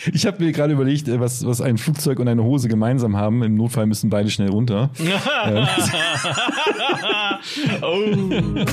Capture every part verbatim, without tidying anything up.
Ich habe mir gerade überlegt, was, was ein Flugzeug und eine Hose gemeinsam haben. Im Notfall müssen beide schnell runter. Oh.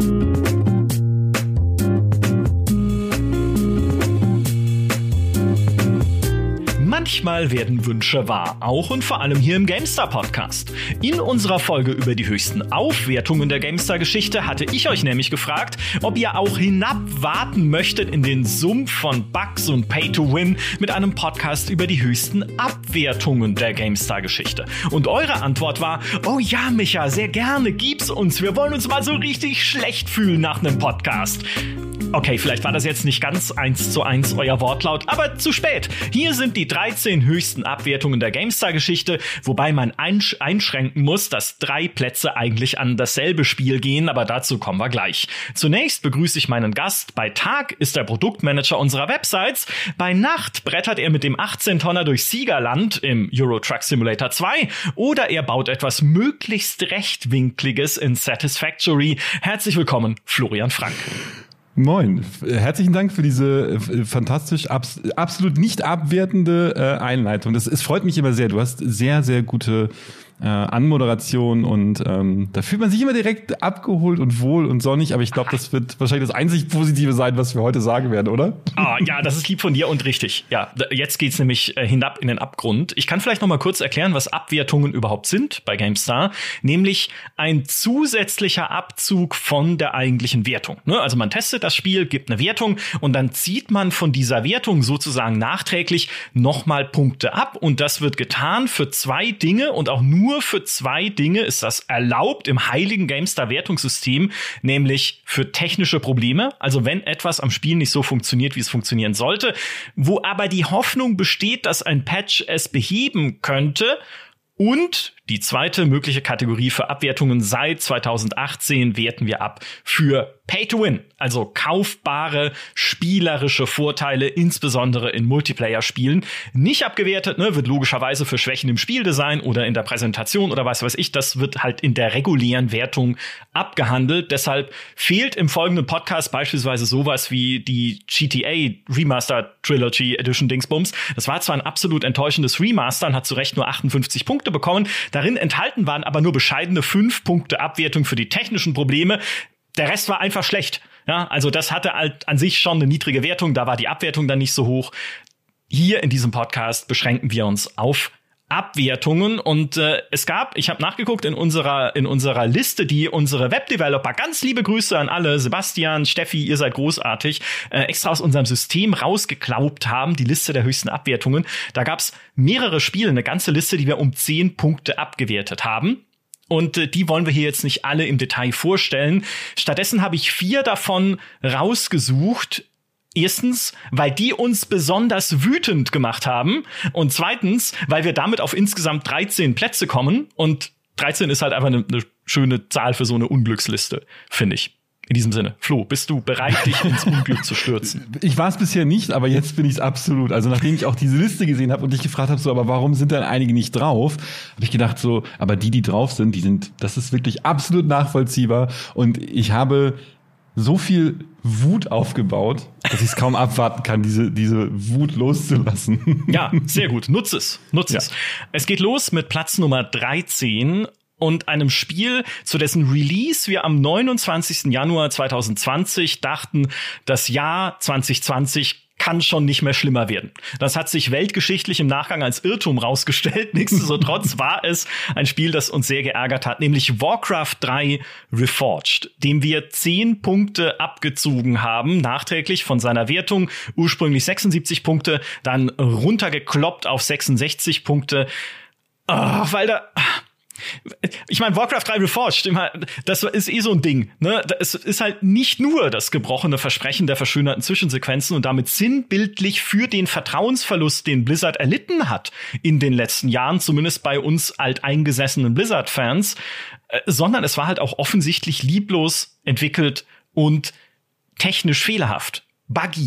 Manchmal werden Wünsche wahr, auch und vor allem hier im GameStar-Podcast. In unserer Folge über die höchsten Aufwertungen der GameStar-Geschichte hatte ich euch nämlich gefragt, ob ihr auch hinabwarten möchtet in den Sumpf von Bugs und Pay-to-Win mit einem Podcast über die höchsten Abwertungen der GameStar-Geschichte. Und eure Antwort war, oh ja, Micha, sehr gerne, gib's uns. Wir wollen uns mal so richtig schlecht fühlen nach einem Podcast. Okay, vielleicht war das jetzt nicht ganz eins zu eins euer Wortlaut, aber zu spät. Hier sind die dreizehn höchsten Abwertungen der GameStar-Geschichte, wobei man einsch- einschränken muss, dass drei Plätze eigentlich an dasselbe Spiel gehen, aber dazu kommen wir gleich. Zunächst begrüße ich meinen Gast. Bei Tag ist er Produktmanager unserer Websites. Bei Nacht brettert er mit dem achtzehn-Tonner durch Siegerland im Euro Truck Simulator zwei oder er baut etwas möglichst Rechtwinkliges in Satisfactory. Herzlich willkommen, Florian Frank. Moin, herzlichen Dank für diese äh, fantastisch, abs- absolut nicht abwertende äh, Einleitung. Das, es freut mich immer sehr. Du hast sehr, sehr gute äh, Anmoderation und ähm, da fühlt man sich immer direkt abgeholt und wohl und sonnig. Aber ich glaube, das wird wahrscheinlich das einzig Positive sein, was wir heute sagen werden, oder? Ah, ja, das ist lieb von dir und richtig. Ja, jetzt geht's nämlich äh, hinab in den Abgrund. Ich kann vielleicht noch mal kurz erklären, was Abwertungen überhaupt sind bei GameStar. Nämlich ein zusätzlicher Abzug von der eigentlichen Wertung. Ne? Also man testet das Spiel, gibt eine Wertung und dann zieht man von dieser Wertung sozusagen nachträglich nochmal Punkte ab. Und das wird getan für zwei Dinge und auch nur für zwei Dinge ist das erlaubt im heiligen GameStar-Wertungssystem, nämlich für technische Probleme. Also wenn etwas am Spiel nicht so funktioniert, wie es funktionieren sollte, wo aber die Hoffnung besteht, dass ein Patch es beheben könnte. Und die zweite mögliche Kategorie für Abwertungen seit zweitausendachtzehn werten wir ab für Pay-to-Win, also kaufbare spielerische Vorteile, insbesondere in Multiplayer-Spielen. Nicht abgewertet, ne, wird logischerweise für Schwächen im Spieldesign oder in der Präsentation oder was weiß ich, das wird halt in der regulären Wertung abgehandelt. Deshalb fehlt im folgenden Podcast beispielsweise sowas wie die G T A Remaster Trilogy Edition Dingsbums. Das war zwar ein absolut enttäuschendes Remaster und hat zu Recht nur achtundfünfzig Punkte bekommen. Darin enthalten waren aber nur bescheidene fünf Punkte Abwertung für die technischen Probleme. Der Rest war einfach schlecht. Ja, also das hatte halt an sich schon eine niedrige Wertung. Da war die Abwertung dann nicht so hoch. Hier in diesem Podcast beschränken wir uns auf Abwertungen und äh, es gab, ich habe nachgeguckt in unserer in unserer Liste, die unsere Webdeveloper, ganz liebe Grüße an alle, Sebastian, Steffi, ihr seid großartig, äh, extra aus unserem System rausgeklaubt haben, die Liste der höchsten Abwertungen. Da gab's mehrere Spiele, eine ganze Liste, die wir um zehn Punkte abgewertet haben. Und äh, die wollen wir hier jetzt nicht alle im Detail vorstellen. Stattdessen habe ich vier davon rausgesucht. Erstens, weil die uns besonders wütend gemacht haben. Und zweitens, weil wir damit auf insgesamt dreizehn Plätze kommen. Und dreizehn ist halt einfach eine, eine schöne Zahl für so eine Unglücksliste, finde ich. In diesem Sinne, Flo, bist du bereit, dich ins Unglück zu stürzen? Ich war es bisher nicht, aber jetzt bin ich es absolut. Also nachdem ich auch diese Liste gesehen habe und dich gefragt habe, so, aber warum sind denn einige nicht drauf? Habe ich gedacht so, aber die, die drauf sind, die sind, das ist wirklich absolut nachvollziehbar. Und ich habe so viel Wut aufgebaut, dass ich es kaum abwarten kann, diese diese Wut loszulassen. Ja, sehr gut. Nutz es. Nutz ja. es. Es geht los mit Platz Nummer dreizehn und einem Spiel, zu dessen Release wir am neunundzwanzigsten Januar zweitausendzwanzig dachten, das Jahr zwanzig zwanzig kann schon nicht mehr schlimmer werden. Das hat sich weltgeschichtlich im Nachgang als Irrtum rausgestellt. Nichtsdestotrotz war es ein Spiel, das uns sehr geärgert hat, nämlich Warcraft drei Reforged, dem wir zehn Punkte abgezogen haben, nachträglich von seiner Wertung. Ursprünglich sechsundsiebzig Punkte, dann runtergekloppt auf sechsundsechzig Punkte. Oh, weil da... Ich meine, Warcraft drei Reforged, das ist eh so ein Ding, ne? Es ist halt nicht nur das gebrochene Versprechen der verschönerten Zwischensequenzen und damit sinnbildlich für den Vertrauensverlust, den Blizzard erlitten hat in den letzten Jahren, zumindest bei uns alteingesessenen Blizzard-Fans, sondern es war halt auch offensichtlich lieblos entwickelt und technisch fehlerhaft, buggy.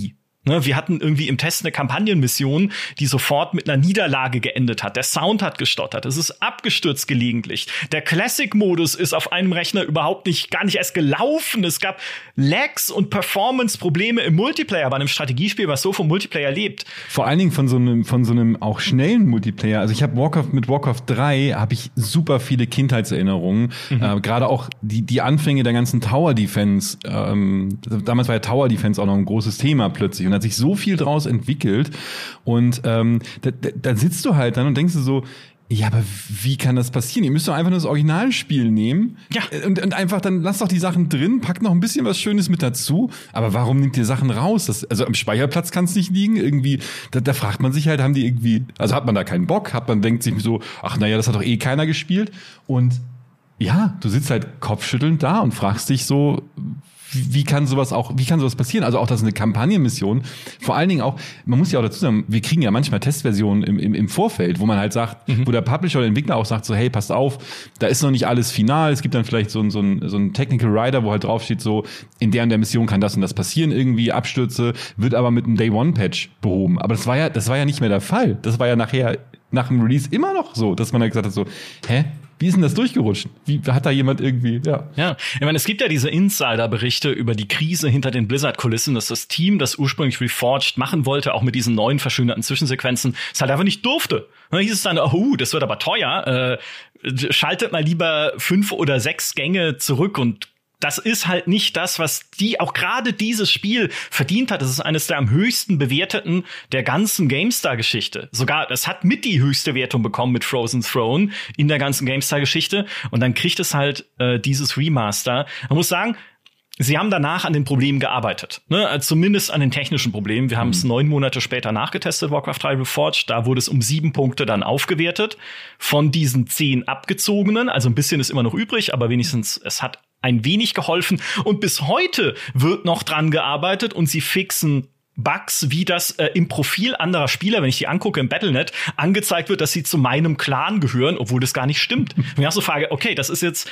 Ne, wir hatten irgendwie im Test eine Kampagnenmission, die sofort mit einer Niederlage geendet hat. Der Sound hat gestottert. Es ist abgestürzt gelegentlich. Der Classic-Modus ist auf einem Rechner überhaupt nicht, gar nicht erst gelaufen. Es gab Lags und Performance-Probleme im Multiplayer bei einem Strategiespiel, was so vom Multiplayer lebt. Vor allen Dingen von so einem, von so einem auch schnellen Multiplayer. Also ich habe Warcraft mit Warcraft drei habe ich super viele Kindheitserinnerungen. Mhm. Äh, Gerade auch die, die Anfänge der ganzen Tower-Defense. Ähm, damals war ja Tower-Defense auch noch ein großes Thema plötzlich. Und hat sich so viel draus entwickelt und ähm, da, da, da sitzt du halt dann und denkst du so, ja, aber wie kann das passieren? Ihr müsst doch einfach nur das Originalspiel nehmen ja. und, und einfach dann lasst doch die Sachen drin, packt noch ein bisschen was Schönes mit dazu, aber warum nimmt ihr Sachen raus? Das, also am Speicherplatz kann es nicht liegen, irgendwie, da, da fragt man sich halt, haben die irgendwie, also hat man da keinen Bock, hat man denkt sich so, ach naja, das hat doch eh keiner gespielt und ja, du sitzt halt kopfschüttelnd da und fragst dich so, wie kann sowas auch, wie kann sowas passieren? Also auch, das ist eine Kampagnenmission. Vor allen Dingen auch, man muss ja auch dazu sagen, wir kriegen ja manchmal Testversionen im, im, im Vorfeld, wo man halt sagt, mhm. wo der Publisher oder der Entwickler auch sagt so, hey, passt auf, da ist noch nicht alles final. Es gibt dann vielleicht so ein, so ein, so ein Technical Rider, wo halt draufsteht so, in der und der Mission kann das und das passieren, irgendwie Abstürze, wird aber mit einem Day-One-Patch behoben. Aber das war ja, das war ja nicht mehr der Fall. Das war ja nachher, nach dem Release immer noch so, dass man halt gesagt hat so, hä? Wie ist denn das durchgerutscht? Wie hat da jemand irgendwie, ja. Ja, ich meine, es gibt ja diese Insider-Berichte über die Krise hinter den Blizzard-Kulissen, dass das Team, das ursprünglich Reforged machen wollte, auch mit diesen neuen verschönerten Zwischensequenzen, es halt einfach nicht durfte. Dann hieß es dann, oh, das wird aber teuer, äh, schaltet mal lieber fünf oder sechs Gänge zurück und das ist halt nicht das, was die, auch gerade dieses Spiel verdient hat. Das ist eines der am höchsten bewerteten der ganzen GameStar-Geschichte. Sogar, es hat mit die höchste Wertung bekommen mit Frozen Throne in der ganzen GameStar-Geschichte. Und dann kriegt es halt äh, dieses Remaster. Man muss sagen, sie haben danach an den Problemen gearbeitet, ne? Also zumindest an den technischen Problemen. Wir haben es mhm. neun Monate später nachgetestet, Warcraft drei Reforged. Da wurde es um sieben Punkte dann aufgewertet. Von diesen zehn abgezogenen. Also ein bisschen ist immer noch übrig, aber wenigstens es hat ein wenig geholfen. Und bis heute wird noch dran gearbeitet und sie fixen Bugs, wie das äh, im Profil anderer Spieler, wenn ich die angucke im Battle Punkt net, angezeigt wird, dass sie zu meinem Clan gehören, obwohl das gar nicht stimmt. Und ich auch so frage, okay, das ist jetzt,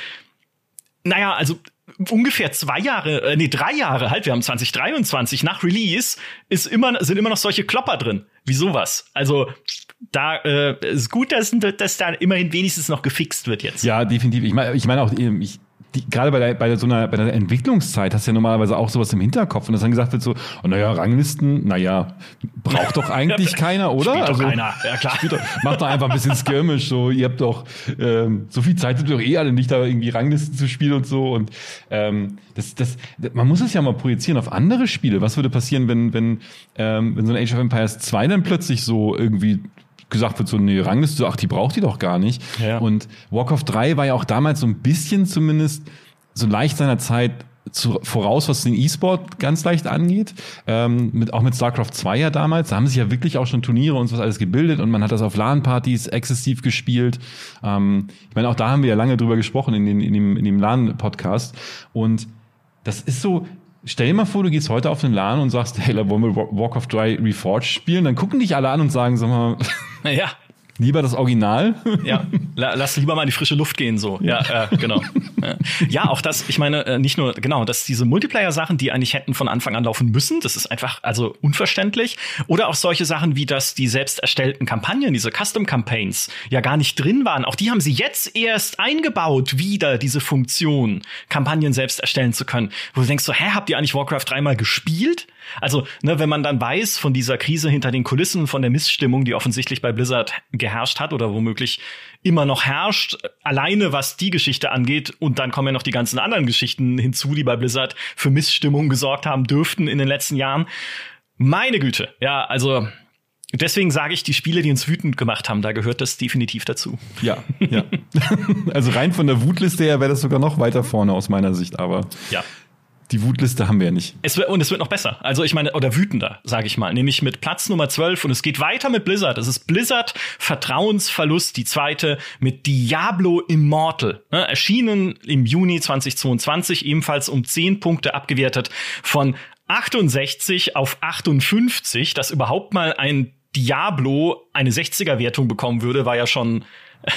naja, also ungefähr zwei Jahre, äh, nee, drei Jahre halt, wir haben zwanzig dreiundzwanzig, nach Release ist immer, sind immer noch solche Klopper drin, wie sowas. Also da äh, ist gut, dass, dass da immerhin wenigstens noch gefixt wird jetzt. Ja, definitiv. Ich meine ich meine auch, ich Die, gerade bei der, bei der, so einer, bei der Entwicklungszeit hast du ja normalerweise auch sowas im Hinterkopf und dass dann gesagt wird so, oh, naja, Ranglisten, naja, braucht doch eigentlich ja, keiner, oder? Spielt also, doch keiner, ja klar. Doch, macht doch einfach ein bisschen Skirmish, so, ihr habt doch, ähm, so viel Zeit habt ihr doch eh alle nicht, da irgendwie Ranglisten zu spielen und so und, ähm, das, das, man muss es ja mal projizieren auf andere Spiele. Was würde passieren, wenn, wenn, ähm, wenn so ein Age of Empires zwei dann plötzlich so irgendwie gesagt wird, so eine Rangliste, so, ach, die braucht die doch gar nicht. Ja. Und Warcraft drei war ja auch damals so ein bisschen zumindest so leicht seiner Zeit zu, voraus, was den E-Sport ganz leicht angeht. Ähm, mit, auch mit StarCraft zwei ja damals. Da haben sich ja wirklich auch schon Turniere und so was alles gebildet und man hat das auf LAN-Partys exzessiv gespielt. Ähm, ich meine, auch da haben wir ja lange drüber gesprochen in, den, in dem, in dem LAN-Podcast. Und das ist so, stell dir mal vor, du gehst heute auf den LAN und sagst, hey, wollen wir Warcraft drei Reforged spielen? Dann gucken dich alle an und sagen, sag mal, ja. Lieber das Original? Ja, lass lieber mal in die frische Luft gehen, so. Ja, äh, genau. Ja, auch das, ich meine, nicht nur, genau, dass diese Multiplayer-Sachen, die eigentlich hätten von Anfang an laufen müssen, das ist einfach, also unverständlich. Oder auch solche Sachen wie, dass die selbst erstellten Kampagnen, diese Custom-Campaigns, ja gar nicht drin waren. Auch die haben sie jetzt erst eingebaut, wieder diese Funktion, Kampagnen selbst erstellen zu können. Wo du denkst so, hä, habt ihr eigentlich Warcraft drei mal gespielt? Also, ne, wenn man dann weiß von dieser Krise hinter den Kulissen, von der Missstimmung, die offensichtlich bei Blizzard geherrscht hat oder womöglich immer noch herrscht, alleine was die Geschichte angeht, und dann kommen ja noch die ganzen anderen Geschichten hinzu, die bei Blizzard für Missstimmung gesorgt haben dürften in den letzten Jahren. Meine Güte, ja, also deswegen sage ich, die Spiele, die uns wütend gemacht haben, da gehört das definitiv dazu. Ja, ja. Also rein von der Wutliste her wäre das sogar noch weiter vorne aus meiner Sicht, aber ja. Die Wutliste haben wir ja nicht. Es wird, und es wird noch besser. Also ich meine, oder wütender, sage ich mal. Nämlich mit Platz Nummer zwölf. Und es geht weiter mit Blizzard. Es ist Blizzard Vertrauensverlust, die zweite mit Diablo Immortal. Ne, erschienen im Juni zweitausendzweiundzwanzig, ebenfalls um zehn Punkte abgewertet. Von achtundsechzig auf achtundfünfzig. Dass überhaupt mal ein Diablo eine sechziger-Wertung bekommen würde, war ja schon,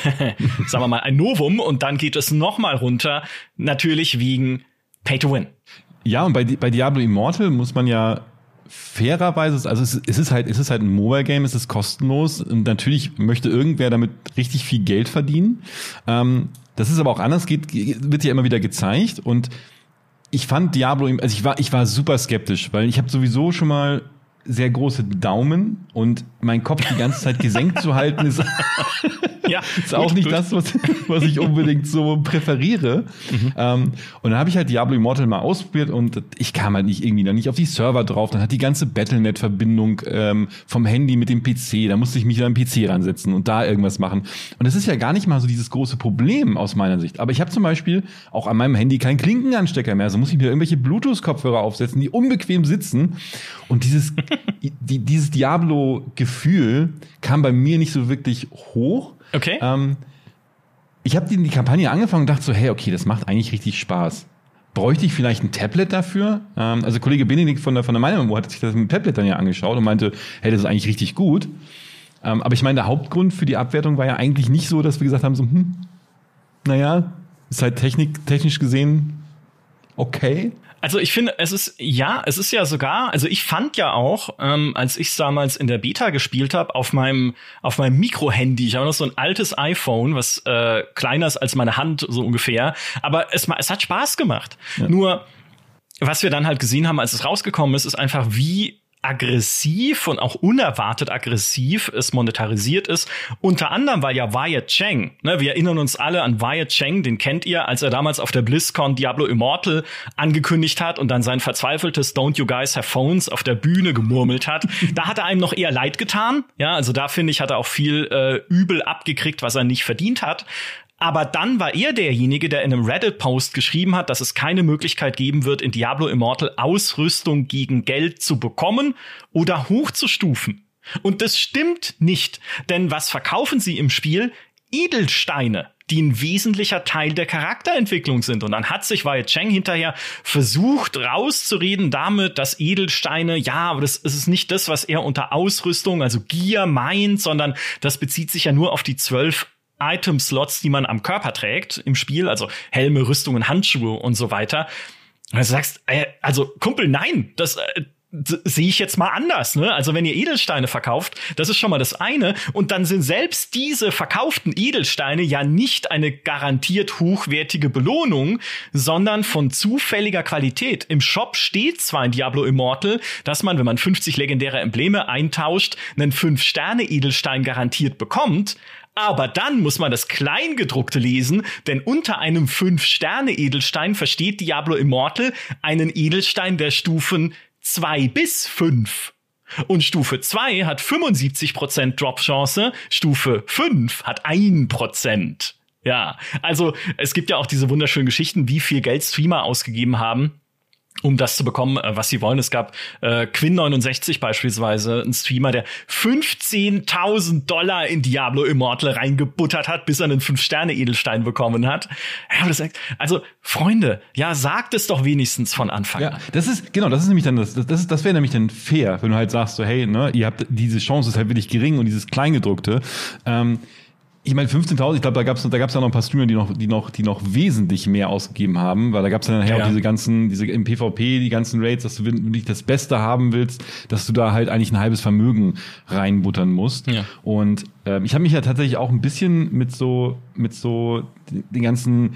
sagen wir mal, ein Novum. Und dann geht es noch mal runter. Natürlich wegen Pay to Win. Ja, und bei, bei Diablo Immortal muss man ja fairerweise, also es, es ist halt, es ist halt ein Mobile-Game, es ist kostenlos und natürlich möchte irgendwer damit richtig viel Geld verdienen. Ähm, das ist aber auch anders, geht, wird ja immer wieder gezeigt und ich fand Diablo, also ich war, ich war super skeptisch, weil ich habe sowieso schon mal sehr große Daumen und mein Kopf die ganze Zeit gesenkt zu halten ist, ja, ist auch gut, nicht gut. das, was, was ich unbedingt so präferiere. Mhm. Ähm, und dann habe ich halt Diablo Immortal mal ausprobiert und ich kam halt nicht irgendwie dann nicht auf die Server drauf. Dann hat die ganze Battle Punkt net-Verbindung ähm, vom Handy mit dem P C, da musste ich mich wieder am P C ransetzen und da irgendwas machen. Und das ist ja gar nicht mal so dieses große Problem aus meiner Sicht. Aber ich habe zum Beispiel auch an meinem Handy keinen Klinkenanstecker mehr. Also muss ich mir irgendwelche Bluetooth-Kopfhörer aufsetzen, die unbequem sitzen. Und dieses, die, dieses Diablo-Gefühl kam bei mir nicht so wirklich hoch. Okay. Ähm, ich habe die, die Kampagne angefangen und dachte so, hey, okay, das macht eigentlich richtig Spaß. Bräuchte ich vielleicht ein Tablet dafür? Ähm, also Kollege Benedikt von der, von der Meinung hat sich das mit dem Tablet dann ja angeschaut und meinte, hey, das ist eigentlich richtig gut. Ähm, aber ich meine, der Hauptgrund für die Abwertung war ja eigentlich nicht so, dass wir gesagt haben, so, hm, naja, ist halt Technik, technisch gesehen okay. Also ich finde, es ist, ja, es ist ja sogar, also ich fand ja auch, ähm, als ich es damals in der Beta gespielt habe, auf meinem auf meinem Mikro-Handy, ich habe noch so ein altes iPhone, was äh, kleiner ist als meine Hand, so ungefähr, aber es, es hat Spaß gemacht. Ja. Nur, was wir dann halt gesehen haben, als es rausgekommen ist, ist einfach, wie aggressiv und auch unerwartet aggressiv es monetarisiert ist. Unter anderem, weil ja Wyatt Cheng, ne, wir erinnern uns alle an Wyatt Cheng, den kennt ihr, als er damals auf der BlizzCon Diablo Immortal angekündigt hat und dann sein verzweifeltes Don't You Guys Have Phones auf der Bühne gemurmelt hat. Da hat er einem noch eher leid getan. Ja, also da finde ich, hat er auch viel äh, übel abgekriegt, was er nicht verdient hat. Aber dann war er derjenige, der in einem Reddit-Post geschrieben hat, dass es keine Möglichkeit geben wird, in Diablo Immortal Ausrüstung gegen Geld zu bekommen oder hochzustufen. Und das stimmt nicht, denn was verkaufen sie im Spiel? Edelsteine, die ein wesentlicher Teil der Charakterentwicklung sind. Und dann hat sich Wyatt Cheng hinterher versucht rauszureden damit, dass Edelsteine, ja, aber das, das ist nicht das, was er unter Ausrüstung, also Gear meint, sondern das bezieht sich ja nur auf die zwölf Item-Slots, die man am Körper trägt im Spiel, also Helme, Rüstungen, Handschuhe und so weiter. Und du sagst, äh, also Kumpel, nein, das äh, sehe ich jetzt mal anders, ne? Also wenn ihr Edelsteine verkauft, das ist schon mal das eine. Und dann sind selbst diese verkauften Edelsteine ja nicht eine garantiert hochwertige Belohnung, sondern von zufälliger Qualität. Im Shop steht zwar in Diablo Immortal, dass man, wenn man fünfzig legendäre Embleme eintauscht, einen fünf Sterne Edelstein garantiert bekommt. Aber dann muss man das Kleingedruckte lesen, denn unter einem fünf Sterne Edelstein versteht Diablo Immortal einen Edelstein der Stufen zwei bis fünf. Und Stufe zwei hat fünfundsiebzig Prozent Drop-Chance, Stufe fünf hat ein Prozent. Ja, also es gibt ja auch diese wunderschönen Geschichten, wie viel Geld Streamer ausgegeben haben, um das zu bekommen, was sie wollen. Es gab äh, Quinn neunundsechzig beispielsweise, ein Streamer, der fünfzehntausend Dollar in Diablo Immortal reingebuttert hat, bis er einen fünf Sterne Edelstein bekommen hat. Ja, aber das, also, Freunde, ja, sagt es doch wenigstens von Anfang an. Ja, das ist, genau, das ist nämlich dann, das, das, das wäre nämlich dann fair, wenn du halt sagst so, hey, ne, ihr habt, diese Chance ist halt wirklich gering und dieses Kleingedruckte, ähm, ich meine, fünfzehntausend, ich glaube, da gab's da gab's ja noch ein paar Streamer, die noch, die noch, die noch wesentlich mehr ausgegeben haben, weil da gab's dann nachher ja. auch diese ganzen, diese im PvP, die ganzen Raids, dass du wirklich das Beste haben willst, dass du da halt eigentlich ein halbes Vermögen reinbuttern musst. Ja. Und ähm, ich habe mich ja tatsächlich auch ein bisschen mit so, mit so den ganzen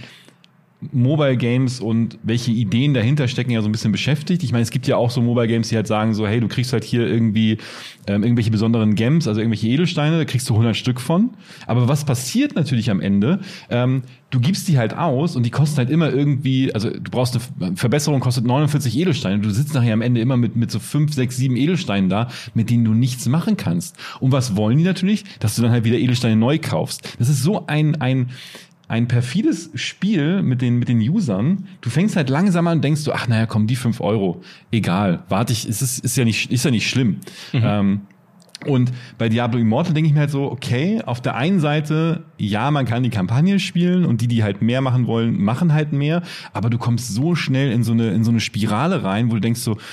Mobile Games und welche Ideen dahinter stecken, ja so ein bisschen beschäftigt. Ich meine, es gibt ja auch so Mobile Games, die halt sagen so, hey, du kriegst halt hier irgendwie ähm, irgendwelche besonderen Gems, also irgendwelche Edelsteine, da kriegst du hundert Stück von. Aber was passiert natürlich am Ende? Ähm, du gibst die halt aus und die kosten halt immer irgendwie, also du brauchst eine Verbesserung, kostet neunundvierzig Edelsteine. Du sitzt nachher am Ende immer mit mit so fünf, sechs, sieben Edelsteinen da, mit denen du nichts machen kannst. Und was wollen die natürlich? Dass du dann halt wieder Edelsteine neu kaufst. Das ist so ein ein Ein perfides Spiel mit den, mit den Usern. Du fängst halt langsam an und denkst du, ach, naja, komm, die fünf Euro. Egal. Warte ich, ist, ist, ist ja nicht, ist ja nicht schlimm. Mhm. Ähm, und bei Diablo Immortal denke ich mir halt so, okay, auf der einen Seite, ja, man kann die Kampagne spielen und die, die halt mehr machen wollen, machen halt mehr. Aber du kommst so schnell in so eine, in so eine Spirale rein, wo du denkst so,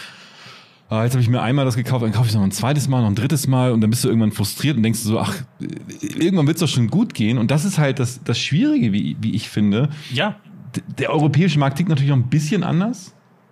ah, jetzt habe ich mir einmal das gekauft, dann kaufe ich es noch ein zweites Mal, noch ein drittes Mal und dann bist du irgendwann frustriert und denkst du so, ach, irgendwann wird's doch schon gut gehen. Und das ist halt das, das Schwierige, wie, wie ich finde. Ja. D- der europäische Markt tickt natürlich noch ein bisschen anders.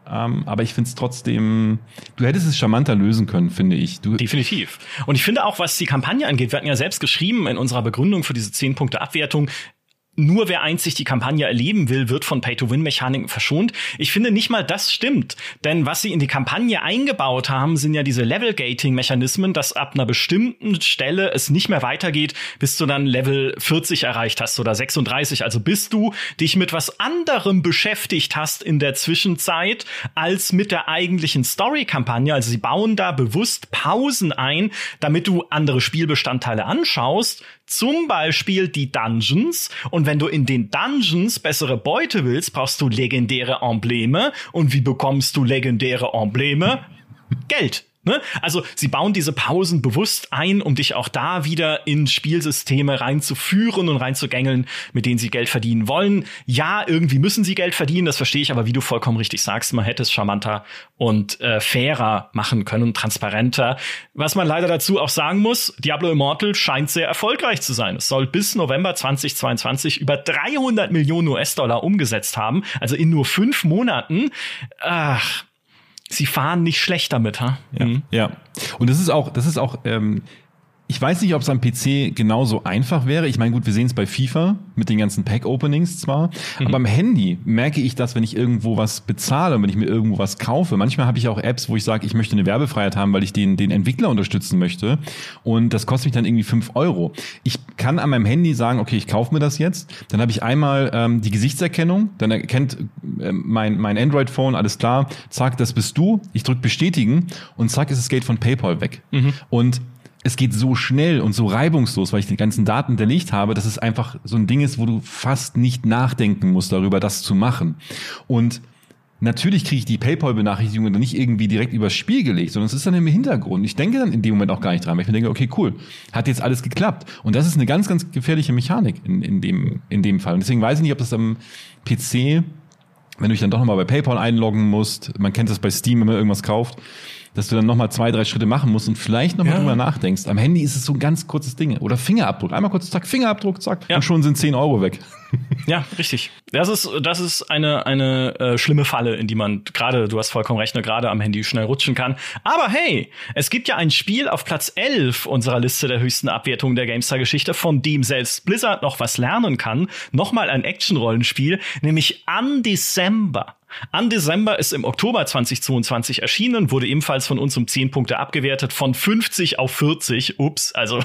Ähm, aber ich finde es trotzdem, du hättest es charmanter lösen können, finde ich. Du Definitiv. Und ich finde auch, was die Kampagne angeht, wir hatten ja selbst geschrieben in unserer Begründung für diese zehn Punkte Abwertung, nur wer einzig die Kampagne erleben will, wird von Pay-to-Win-Mechaniken verschont. Ich finde nicht mal das stimmt. Denn was sie in die Kampagne eingebaut haben, sind ja diese Level-Gating-Mechanismen, dass ab einer bestimmten Stelle es nicht mehr weitergeht, bis du dann Level vierzig erreicht hast oder sechsunddreißig. Also bis du dich mit was anderem beschäftigt hast in der Zwischenzeit als mit der eigentlichen Story-Kampagne. Also sie bauen da bewusst Pausen ein, damit du andere Spielbestandteile anschaust. Zum Beispiel die Dungeons. Und wenn du in den Dungeons bessere Beute willst, brauchst du legendäre Embleme. Und wie bekommst du legendäre Embleme? Geld. Ne? Also sie bauen diese Pausen bewusst ein, um dich auch da wieder in Spielsysteme reinzuführen und reinzugängeln, mit denen sie Geld verdienen wollen. Ja, irgendwie müssen sie Geld verdienen, das verstehe ich, aber wie du vollkommen richtig sagst, man hätte es charmanter und äh, fairer machen können, transparenter. Was man leider dazu auch sagen muss, Diablo Immortal scheint sehr erfolgreich zu sein. Es soll bis November zweitausendzweiundzwanzig über dreihundert Millionen U S-Dollar umgesetzt haben, also in nur fünf Monaten. Ach, sie fahren nicht schlecht damit, ha? Ja, mhm. ja. Und das ist auch, das ist auch, ähm, ich weiß nicht, ob es am P C genauso einfach wäre. Ich meine, gut, wir sehen es bei FIFA mit den ganzen Pack-Openings zwar, mhm. aber am Handy merke ich das, wenn ich irgendwo was bezahle, wenn ich mir irgendwo was kaufe. Manchmal habe ich auch Apps, wo ich sage, ich möchte eine Werbefreiheit haben, weil ich den, den Entwickler unterstützen möchte. Und das kostet mich dann irgendwie fünf Euro. Ich kann an meinem Handy sagen, okay, ich kaufe mir das jetzt. Dann habe ich einmal ähm, die Gesichtserkennung. Dann erkennt äh, mein, mein Android-Phone, alles klar, zack, das bist du. Ich drücke bestätigen und zack, ist das Geld von PayPal weg. Mhm. Und es geht so schnell und so reibungslos, weil ich die ganzen Daten hinterlegt habe, dass es einfach so ein Ding ist, wo du fast nicht nachdenken musst darüber, das zu machen. Und natürlich kriege ich die PayPal-Benachrichtigung dann nicht irgendwie direkt übers Spiel gelegt, sondern es ist dann im Hintergrund. Ich denke dann in dem Moment auch gar nicht dran, weil ich mir denke, okay, cool, hat jetzt alles geklappt. Und das ist eine ganz, ganz gefährliche Mechanik in, in, dem, in dem Fall. Und deswegen weiß ich nicht, ob das am P C, wenn du dich dann doch nochmal bei PayPal einloggen musst, man kennt das bei Steam, wenn man irgendwas kauft, dass du dann nochmal zwei, drei Schritte machen musst und vielleicht nochmal ja. drüber nachdenkst. Am Handy ist es so ein ganz kurzes Ding. Oder Fingerabdruck. Einmal kurz, zack, Fingerabdruck, zack. Ja. Und schon sind zehn Euro weg. Ja, richtig. Das ist, das ist eine, eine äh, schlimme Falle, in die man gerade, du hast vollkommen recht, gerade am Handy schnell rutschen kann. Aber hey, es gibt ja ein Spiel auf Platz elf unserer Liste der höchsten Abwertungen der GameStar-Geschichte, von dem selbst Blizzard noch was lernen kann. Nochmal ein Action-Rollenspiel, nämlich Undecember. Undecember ist im Oktober zweitausendzweiundzwanzig erschienen, wurde ebenfalls von uns um zehn Punkte abgewertet, von fünfzig auf vierzig. Ups, also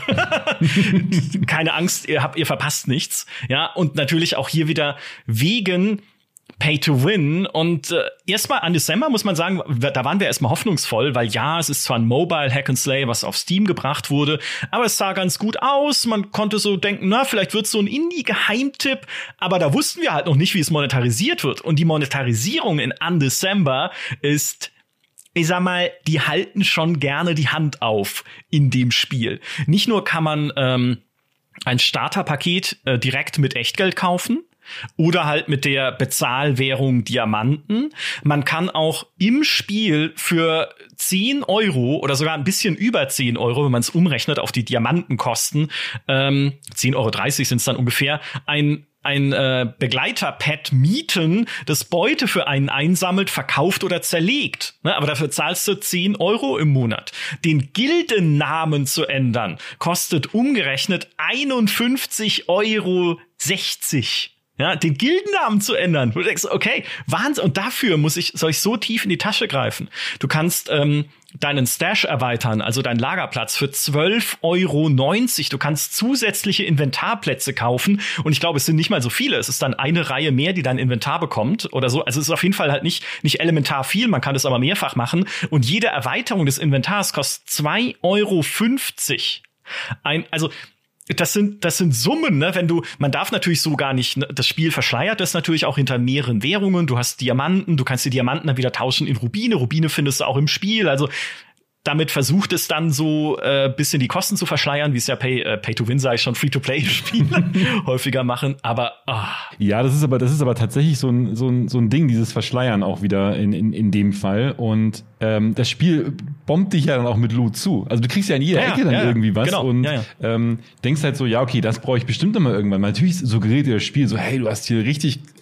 keine Angst, ihr habt, ihr verpasst nichts. Ja, und natürlich auch hier wieder wegen Pay to Win. Und äh, erstmal an December muss man sagen, da waren wir erstmal hoffnungsvoll, weil ja, es ist zwar ein Mobile Hack and Slay, was auf Steam gebracht wurde, aber es sah ganz gut aus. Man konnte so denken, na, vielleicht wird es so ein Indie-Geheimtipp, aber da wussten wir halt noch nicht, wie es monetarisiert wird. Und die Monetarisierung in Undecember ist, ich sag mal, die halten schon gerne die Hand auf in dem Spiel. Nicht nur kann man ähm, ein Starterpaket äh, direkt mit Echtgeld kaufen, oder halt mit der Bezahlwährung Diamanten. Man kann auch im Spiel für zehn Euro oder sogar ein bisschen über zehn Euro, wenn man es umrechnet auf die Diamantenkosten, ähm, zehn Euro dreißig sind es dann ungefähr, ein ein äh, Begleiterpad mieten, das Beute für einen einsammelt, verkauft oder zerlegt. Ne? Aber dafür zahlst du zehn Euro im Monat. Den Gildennamen zu ändern, kostet umgerechnet einundfünfzig Euro sechzig. Ja, den Gildennamen zu ändern. Du denkst, okay, Wahnsinn. Und dafür muss ich, soll ich so tief in die Tasche greifen. Du kannst ähm, deinen Stash erweitern, also deinen Lagerplatz für zwölf Euro neunzig. Du kannst zusätzliche Inventarplätze kaufen. Und ich glaube, es sind nicht mal so viele. Es ist dann eine Reihe mehr, die dein Inventar bekommt oder so. Also es ist auf jeden Fall halt nicht, nicht elementar viel. Man kann es aber mehrfach machen. Und jede Erweiterung des Inventars kostet zwei Euro fünfzig. Ein, also Das sind, das sind Summen, ne? Wenn du, man darf natürlich so gar nicht, ne? Das Spiel verschleiert das natürlich auch hinter mehreren Währungen. Du hast Diamanten, du kannst die Diamanten dann wieder tauschen in Rubine. Rubine findest du auch im Spiel. Also, damit versucht es dann so äh, bisschen die Kosten zu verschleiern, wie es ja Pay, äh, Pay-to-Win, sage ich schon, Free-to-Play-Spiele häufiger machen. Aber ah. Ja, das ist aber das ist aber tatsächlich so ein so ein so ein Ding, dieses Verschleiern auch wieder in in in dem Fall. Und ähm, das Spiel bombt dich ja dann auch mit Loot zu. Also du kriegst ja in jeder ja, Ecke dann ja, irgendwie was genau, und ja, ja. Ähm, denkst halt so, ja okay, das brauche ich bestimmt noch mal irgendwann. Natürlich suggeriert dir das Spiel so, hey, du hast hier richtig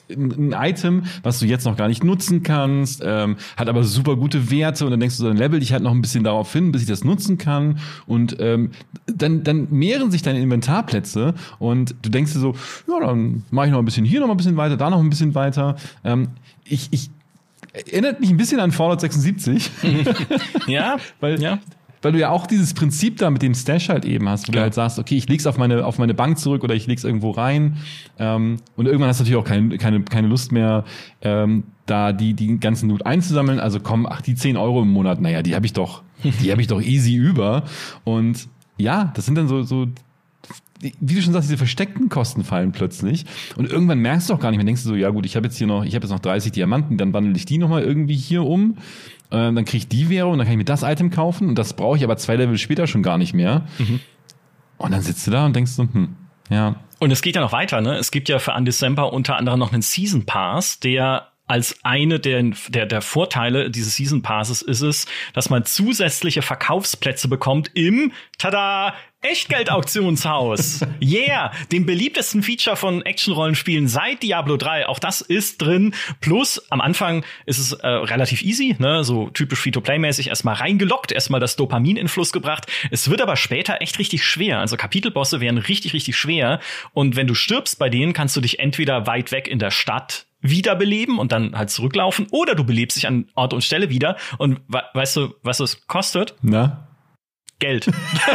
ein Item, was du jetzt noch gar nicht nutzen kannst, ähm, hat aber super gute Werte und dann denkst du, dann level dich halt noch ein bisschen darauf hin, bis ich das nutzen kann und ähm, dann, dann mehren sich deine Inventarplätze und du denkst dir so, ja, dann mache ich noch ein bisschen hier noch ein bisschen weiter, da noch ein bisschen weiter. Ähm, ich, ich erinnert mich ein bisschen an Fallout sechsundsiebzig. Ja, weil ja. Weil du ja auch dieses Prinzip da mit dem Stash halt eben hast, wo ja. du halt sagst, okay, ich leg's auf meine, auf meine Bank zurück oder ich leg's irgendwo rein. Ähm, und irgendwann hast du natürlich auch keine, keine, keine Lust mehr, ähm, da die, die ganzen Loot einzusammeln. Also komm, ach, die zehn Euro im Monat, naja, die habe ich doch, die habe ich doch easy über. Und ja, das sind dann so, so, wie du schon sagst, diese versteckten Kosten fallen plötzlich. Und irgendwann merkst du auch gar nicht mehr, denkst du so, ja gut, ich habe jetzt hier noch, ich habe jetzt noch dreißig Diamanten, dann wandle ich die nochmal irgendwie hier um. Dann kriege ich die Währung, dann kann ich mir das Item kaufen und das brauche ich aber zwei Level später schon gar nicht mehr. Mhm. Und dann sitzt du da und denkst so, hm, ja. Und es geht ja noch weiter, ne? Es gibt ja für Undecember unter anderem noch einen Season Pass, der als eine der, der, der Vorteile dieses Season Passes ist es, dass man zusätzliche Verkaufsplätze bekommt im, tada, Echtgeld-Auktionshaus. Yeah, dem beliebtesten Feature von Action-Rollenspielen seit Diablo drei. Auch das ist drin. Plus, am Anfang ist es äh, relativ easy, ne, so typisch Free-to-Play-mäßig erstmal reingelockt, erstmal das Dopamin in Fluss gebracht. Es wird aber später echt richtig schwer. Also Kapitelbosse werden richtig, richtig schwer. Und wenn du stirbst bei denen, kannst du dich entweder weit weg in der Stadt wiederbeleben und dann halt zurücklaufen, oder du belebst dich an Ort und Stelle wieder. Und we- weißt du, was es kostet? Na? Geld.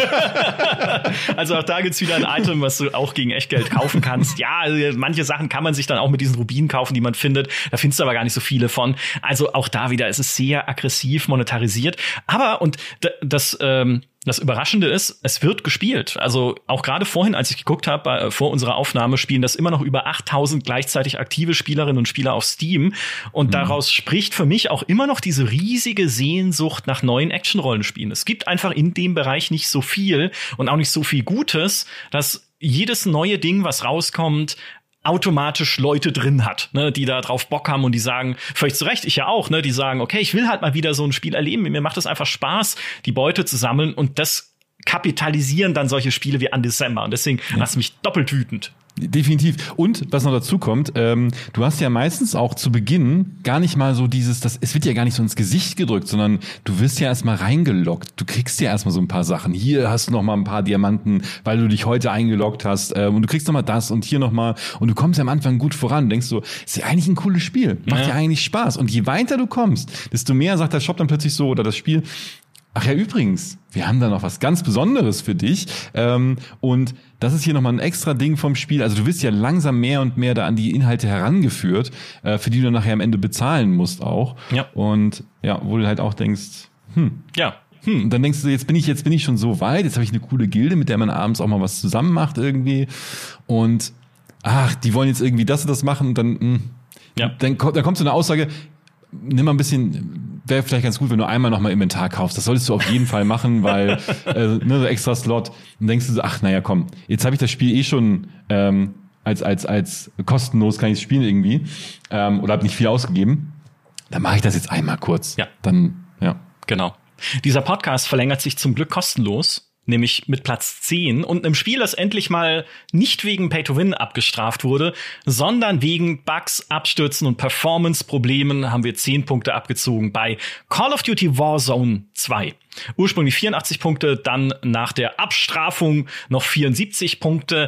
Also auch da gibt's wieder ein Item, was du auch gegen Echtgeld kaufen kannst. Ja, also manche Sachen kann man sich dann auch mit diesen Rubinen kaufen, die man findet. Da findest du aber gar nicht so viele von. Also auch da wieder, es ist sehr aggressiv monetarisiert. Aber, und d- das ähm, das Überraschende ist, es wird gespielt. Also auch gerade vorhin, als ich geguckt habe, vor unserer Aufnahme, spielen das immer noch über achttausend gleichzeitig aktive Spielerinnen und Spieler auf Steam. Und mhm. daraus spricht für mich auch immer noch diese riesige Sehnsucht nach neuen Action-Rollenspielen. Es gibt einfach in dem Bereich nicht so viel und auch nicht so viel Gutes, dass jedes neue Ding, was rauskommt, automatisch Leute drin hat, ne, die da drauf Bock haben und die sagen, völlig zu Recht, ich ja auch, ne, die sagen, okay, ich will halt mal wieder so ein Spiel erleben, mir macht es einfach Spaß, die Beute zu sammeln und das kapitalisieren dann solche Spiele wie Undecember und deswegen ja. Lass mich doppelt wütend. Definitiv. Und was noch dazu kommt, ähm, du hast ja meistens auch zu Beginn gar nicht mal so dieses, das, es wird ja gar nicht so ins Gesicht gedrückt, sondern du wirst ja erstmal reingeloggt. Du kriegst ja erstmal so ein paar Sachen. Hier hast du noch mal ein paar Diamanten, weil du dich heute eingeloggt hast, ähm, und du kriegst noch mal das und hier noch mal und du kommst ja am Anfang gut voran. Du denkst so, ist ja eigentlich ein cooles Spiel, macht ja, ja eigentlich Spaß. Und je weiter du kommst, desto mehr sagt der Shop dann plötzlich so oder das Spiel, ach ja, übrigens, wir haben da noch was ganz Besonderes für dich. Ähm, und das ist hier nochmal ein extra Ding vom Spiel. Also du wirst ja langsam mehr und mehr da an die Inhalte herangeführt, äh, für die du nachher am Ende bezahlen musst auch. Ja. Und ja, wo du halt auch denkst, hm. Ja. Hm. Und dann denkst du, jetzt bin ich, jetzt bin ich schon so weit, jetzt habe ich eine coole Gilde, mit der man abends auch mal was zusammen macht irgendwie. Und ach, die wollen jetzt irgendwie das und das machen und dann, hm. Ja. Dann, dann kommt so eine Aussage, nimm mal ein bisschen, wäre vielleicht ganz gut, wenn du einmal nochmal Inventar kaufst. Das solltest du auf jeden Fall machen, weil äh, ne, so extra Slot. Dann denkst du so, ach naja, komm, jetzt habe ich das Spiel eh schon ähm, als als als kostenlos kann ich es spielen irgendwie ähm, oder habe nicht viel ausgegeben. Dann mache ich das jetzt einmal kurz. Ja. Dann, ja. Genau. Dieser Podcast verlängert sich zum Glück kostenlos. Nämlich mit Platz zehn und einem Spiel, das endlich mal nicht wegen Pay-to-Win abgestraft wurde, sondern wegen Bugs, Abstürzen und Performance-Problemen haben wir zehn Punkte abgezogen bei Call of Duty Warzone zwei. Ursprünglich vierundachtzig Punkte, dann nach der Abstrafung noch vierundsiebzig Punkte.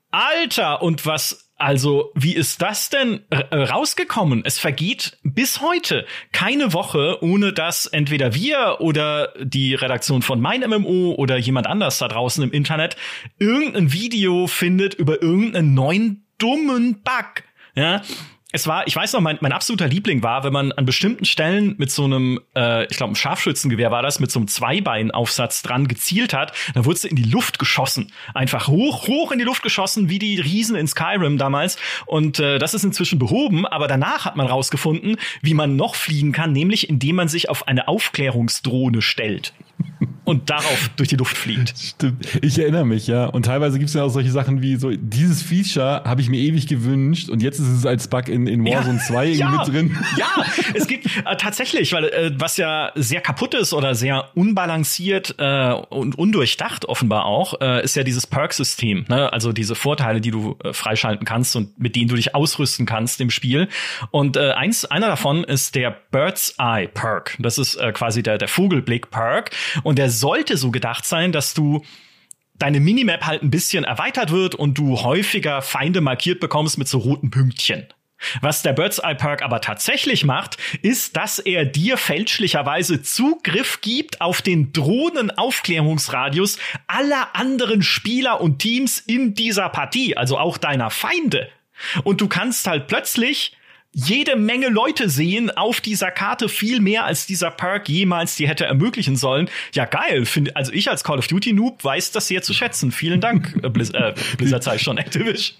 Alter, und was, also, wie ist das denn r- rausgekommen? Es vergeht bis heute keine Woche, ohne dass entweder wir oder die Redaktion von MeinMMO oder jemand anders da draußen im Internet irgendein Video findet über irgendeinen neuen dummen Bug. Ja. Es war, ich weiß noch, mein, mein absoluter Liebling war, wenn man an bestimmten Stellen mit so einem, äh, ich glaube, ein Scharfschützengewehr war das, mit so einem Zweibeinaufsatz dran gezielt hat, dann wurdest du in die Luft geschossen. Einfach hoch, hoch in die Luft geschossen, wie die Riesen in Skyrim damals. Und äh, das ist inzwischen behoben, aber danach hat man rausgefunden, wie man noch fliehen kann, nämlich indem man sich auf eine Aufklärungsdrohne stellt. und darauf durch die Luft fliegt. Stimmt. Ich erinnere mich, ja. Und teilweise gibt es ja auch solche Sachen wie so, dieses Feature habe ich mir ewig gewünscht und jetzt ist es als Bug in, in Warzone ja, zwei irgendwie ja, mit drin. Ja, es gibt äh, tatsächlich, weil äh, was ja sehr kaputt ist oder sehr unbalanciert äh, und undurchdacht offenbar auch, äh, ist ja dieses Perk-System. Ne? Also diese Vorteile, die du äh, freischalten kannst und mit denen du dich ausrüsten kannst im Spiel. Und äh, eins, einer davon ist der Bird's Eye Perk. Das ist äh, quasi der, der Vogelblick Perk. Und der sollte so gedacht sein, dass du deine Minimap halt ein bisschen erweitert wird und du häufiger Feinde markiert bekommst mit so roten Pünktchen. Was der Bird's Eye Perk aber tatsächlich macht, ist, dass er dir fälschlicherweise Zugriff gibt auf den Drohnenaufklärungsradius aller anderen Spieler und Teams in dieser Partie, also auch deiner Feinde. Und du kannst halt plötzlich jede Menge Leute sehen auf dieser Karte, viel mehr als dieser Perk jemals die hätte ermöglichen sollen. Ja, geil. Find, also ich als Call of Duty Noob weiß das sehr zu schätzen. Vielen Dank, äh, Blizz, äh, Blizzard sei schon Activision.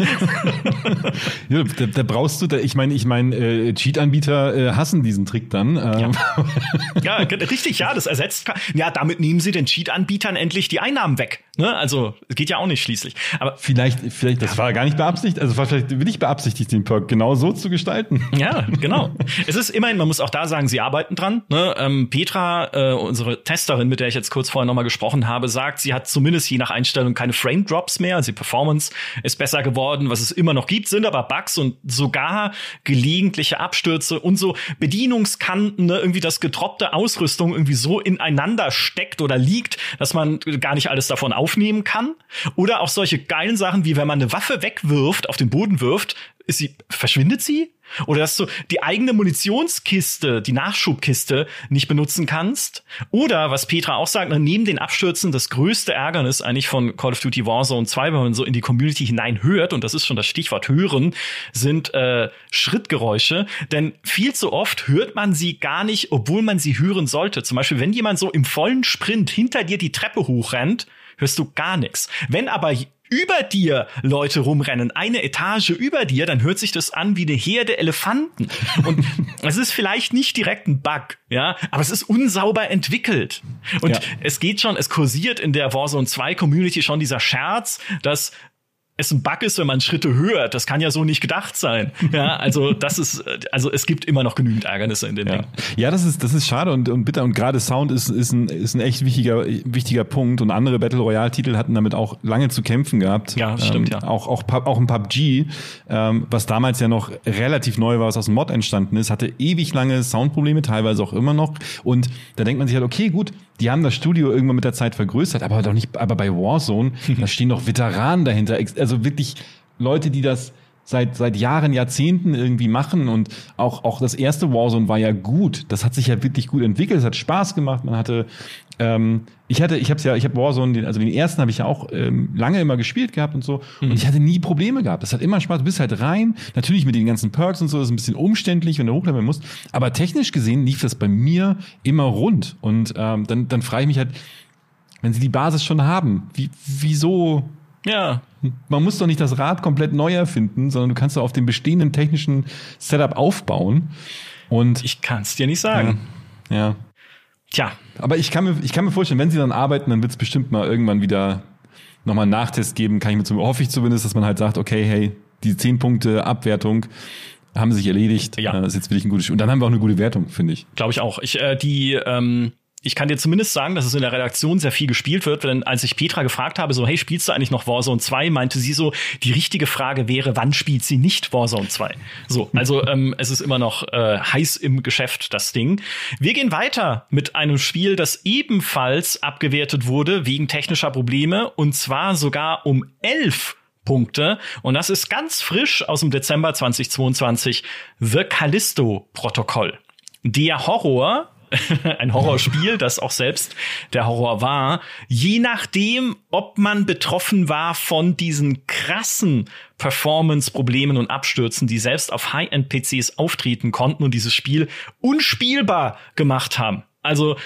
Ja, da, da brauchst du, da, ich meine, ich meine, äh, Cheat-Anbieter äh, hassen diesen Trick dann. Ähm. Ja. Ja, richtig, ja, das ersetzt. Ja, damit nehmen sie den Cheat-Anbietern endlich die Einnahmen weg. Ne? Also, es geht ja auch nicht schließlich. Aber vielleicht, vielleicht, das war gar nicht beabsichtigt, also war vielleicht will ich beabsichtigt, den Perk genau so zu gestalten. Ja, genau. Es ist immerhin, man muss auch da sagen, sie arbeiten dran. Ne? Ähm, Petra, äh, unsere Testerin, mit der ich jetzt kurz vorher nochmal gesprochen habe, sagt, sie hat zumindest je nach Einstellung keine Frame-Drops mehr. Also die Performance ist besser geworden. Was es immer noch gibt, sind aber Bugs und sogar gelegentliche Abstürze und so Bedienungskanten, ne? Irgendwie das gedroppte Ausrüstung irgendwie so ineinander steckt oder liegt, dass man gar nicht alles davon aufnehmen kann. Oder auch solche geilen Sachen, wie wenn man eine Waffe wegwirft, auf den Boden wirft, ist sie, verschwindet sie? Oder dass du die eigene Munitionskiste, die Nachschubkiste nicht benutzen kannst? Oder, was Petra auch sagt, neben den Abstürzen das größte Ärgernis eigentlich von Call of Duty Warzone zwei, wenn man so in die Community hinein hört, und das ist schon das Stichwort hören, sind äh, Schrittgeräusche. Denn viel zu oft hört man sie gar nicht, obwohl man sie hören sollte. Zum Beispiel, wenn jemand so im vollen Sprint hinter dir die Treppe hochrennt, hörst du gar nichts. Wenn aber über dir Leute rumrennen, eine Etage über dir, dann hört sich das an wie eine Herde Elefanten. Und es ist vielleicht nicht direkt ein Bug, ja, aber es ist unsauber entwickelt. Und ja, es geht schon, es kursiert in der Warzone zwei Community schon dieser Scherz, dass es ein Bug ist, wenn man Schritte hört. Das kann ja so nicht gedacht sein. Ja, also das ist, also es gibt immer noch genügend Ärgernisse in den ja. Dingen. Ja, das ist, das ist schade und, und bitter. Und gerade Sound ist, ist ein, ist ein echt wichtiger, wichtiger Punkt. Und andere Battle Royale Titel hatten damit auch lange zu kämpfen gehabt. Ja, stimmt, ähm, ja. Auch, auch, auch ein P U B G, ähm, was damals ja noch relativ neu war, was aus dem Mod entstanden ist, hatte ewig lange Soundprobleme, teilweise auch immer noch. Und da denkt man sich halt, okay, gut, die haben das Studio irgendwann mit der Zeit vergrößert, aber doch nicht, aber bei Warzone, da stehen doch Veteranen dahinter. Also wirklich Leute, die das seit seit Jahren, Jahrzehnten irgendwie machen, und auch auch das erste Warzone war ja gut. Das hat sich ja wirklich gut entwickelt. Es hat Spaß gemacht. Man hatte, ähm, ich hatte, ich hab's ja, ich habe Warzone, den, also den ersten habe ich ja auch ähm, lange immer gespielt gehabt und so. Mhm. Und ich hatte nie Probleme gehabt. Das hat immer Spaß. Du bist halt rein. Natürlich mit den ganzen Perks und so. Das ist ein bisschen umständlich, wenn du hochleveln musst. Aber technisch gesehen lief das bei mir immer rund. Und ähm, dann dann frage ich mich halt, wenn sie die Basis schon haben, wie wieso? Ja. Man muss doch nicht das Rad komplett neu erfinden, sondern du kannst doch auf dem bestehenden technischen Setup aufbauen. Und ich kann es dir nicht sagen. Ja. ja. Tja. Aber ich kann mir, ich kann mir vorstellen, wenn sie dann arbeiten, dann wird es bestimmt mal irgendwann wieder nochmal einen Nachtest geben. Kann ich mir zum, hoffe ich zumindest, dass man halt sagt, okay, hey, die zehn Punkte Abwertung haben sich erledigt. Ja. Das ist jetzt wirklich ein gutes Spiel. Und dann haben wir auch eine gute Wertung, finde ich. Glaube ich auch. Ich, äh, die, ähm Ich kann dir zumindest sagen, dass es in der Redaktion sehr viel gespielt wird, denn als ich Petra gefragt habe, so, hey, spielst du eigentlich noch Warzone zwei, meinte sie so, die richtige Frage wäre, wann spielt sie nicht Warzone zwei? So, also ähm, es ist immer noch äh, heiß im Geschäft, das Ding. Wir gehen weiter mit einem Spiel, das ebenfalls abgewertet wurde wegen technischer Probleme, und zwar sogar um elf Punkte. Und das ist ganz frisch aus dem Dezember zweitausendzweiundzwanzig, The Callisto-Protokoll. Der Horror, ein Horrorspiel, das auch selbst der Horror war, je nachdem, ob man betroffen war von diesen krassen Performance-Problemen und Abstürzen, die selbst auf High-End-P Cs auftreten konnten und dieses Spiel unspielbar gemacht haben. Also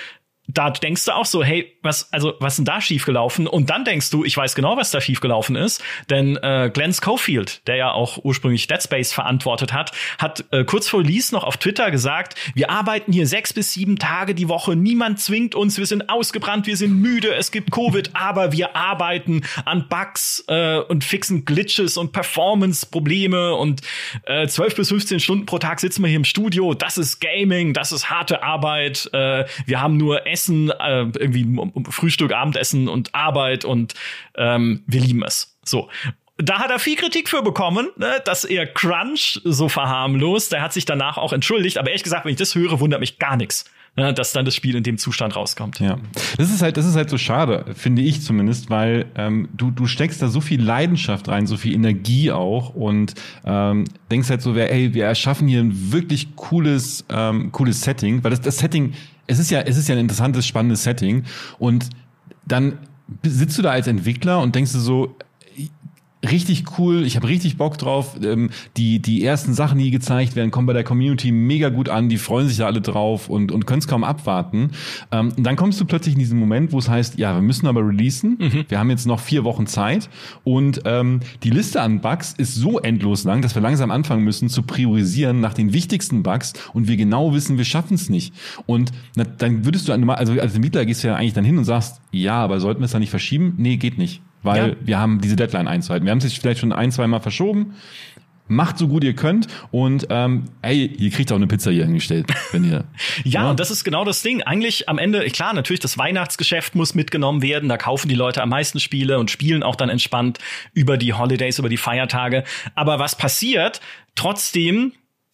da denkst du auch so, hey, was, also, was ist denn da schiefgelaufen? Und dann denkst du, ich weiß genau, was da schiefgelaufen ist, denn äh, Glenn Schofield, der ja auch ursprünglich Dead Space verantwortet hat, hat äh, kurz vor Release noch auf Twitter gesagt, wir arbeiten hier sechs bis sieben Tage die Woche, niemand zwingt uns, wir sind ausgebrannt, wir sind müde, es gibt Covid, aber wir arbeiten an Bugs äh, und fixen Glitches und Performance-Probleme und äh, zwölf bis fünfzehn Stunden pro Tag sitzen wir hier im Studio, das ist Gaming, das ist harte Arbeit, äh, wir haben nur Essen, äh, irgendwie Frühstück, Abendessen und Arbeit und ähm, wir lieben es. So. Da hat er viel Kritik für bekommen, ne, dass er Crunch so verharmlost. Der hat sich danach auch entschuldigt. Aber ehrlich gesagt, wenn ich das höre, wundert mich gar nichts, ne, dass dann das Spiel in dem Zustand rauskommt. Ja, das ist halt, das ist halt so schade, finde ich zumindest, weil ähm, du du steckst da so viel Leidenschaft rein, so viel Energie auch und ähm, denkst halt so, ey, wir erschaffen hier ein wirklich cooles ähm, cooles Setting, weil das das Setting, es ist ja es ist ja ein interessantes, spannendes Setting und dann sitzt du da als Entwickler und denkst du so, richtig cool, ich habe richtig Bock drauf. Ähm, die die ersten Sachen, die gezeigt werden, kommen bei der Community mega gut an. Die freuen sich da alle drauf und und können es kaum abwarten. Ähm, und dann kommst du plötzlich in diesen Moment, wo es heißt, ja, wir müssen aber releasen. Mhm. Wir haben jetzt noch vier Wochen Zeit und ähm, die Liste an Bugs ist so endlos lang, dass wir langsam anfangen müssen zu priorisieren nach den wichtigsten Bugs und wir genau wissen, wir schaffen es nicht. Und na, dann würdest du, also als Entwickler gehst du ja eigentlich dann hin und sagst, ja, aber sollten wir es dann nicht verschieben? Nee, geht nicht. Weil ja. wir haben diese Deadline einzuhalten. Wir haben es sich vielleicht schon ein, zwei Mal verschoben. Macht so gut ihr könnt und ähm, ey, ihr kriegt auch eine Pizza hier hingestellt, wenn ihr. ja, ja, und das ist genau das Ding. Eigentlich am Ende, klar, natürlich, das Weihnachtsgeschäft muss mitgenommen werden. Da kaufen die Leute am meisten Spiele und spielen auch dann entspannt über die Holidays, über die Feiertage. Aber was passiert? Trotzdem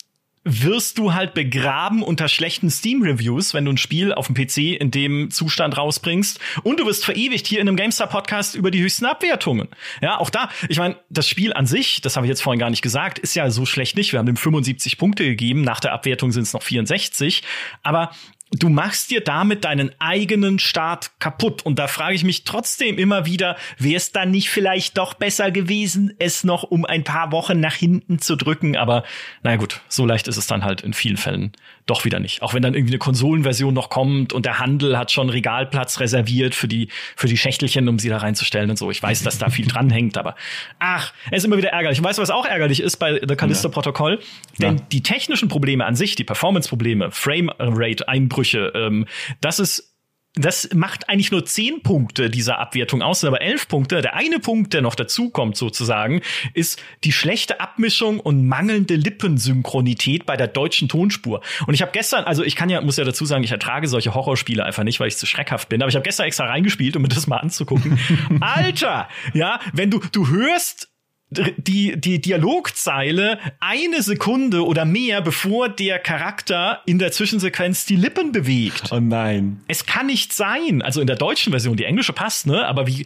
wirst du halt begraben unter schlechten Steam-Reviews, wenn du ein Spiel auf dem P C in dem Zustand rausbringst. Und du wirst verewigt hier in einem GameStar-Podcast über die höchsten Abwertungen. Ja, auch da, ich meine, das Spiel an sich, das habe ich jetzt vorhin gar nicht gesagt, ist ja so schlecht nicht. Wir haben dem fünfundsiebzig Punkte gegeben, nach der Abwertung sind es noch vierundsechzig. Aber du machst dir damit deinen eigenen Start kaputt. Und da frage ich mich trotzdem immer wieder, wäre es dann nicht vielleicht doch besser gewesen, es noch um ein paar Wochen nach hinten zu drücken? Aber naja gut, so leicht ist es dann halt in vielen Fällen doch wieder nicht. Auch wenn dann irgendwie eine Konsolenversion noch kommt und der Handel hat schon Regalplatz reserviert für die für die Schächtelchen, um sie da reinzustellen und so. Ich weiß, dass da viel dranhängt, aber ach, es ist immer wieder ärgerlich. Und weißt du, was auch ärgerlich ist bei The Callisto-Protokoll? Ja. Denn ja. die technischen Probleme an sich, die Performance-Probleme, Frame-Rate-Einbrüche, ähm, das ist Das macht eigentlich nur zehn Punkte dieser Abwertung aus, aber elf Punkte. Der eine Punkt, der noch dazukommt sozusagen, ist die schlechte Abmischung und mangelnde Lippensynchronität bei der deutschen Tonspur. Und ich habe gestern, also ich kann ja, muss ja dazu sagen, ich ertrage solche Horrorspiele einfach nicht, weil ich zu schreckhaft bin. Aber ich habe gestern extra reingespielt, um mir das mal anzugucken. Alter, ja, wenn du du hörst die die Dialogzeile eine Sekunde oder mehr, bevor der Charakter in der Zwischensequenz die Lippen bewegt. Oh nein. Es kann nicht sein. Also in der deutschen Version, die englische passt, ne? Aber wie,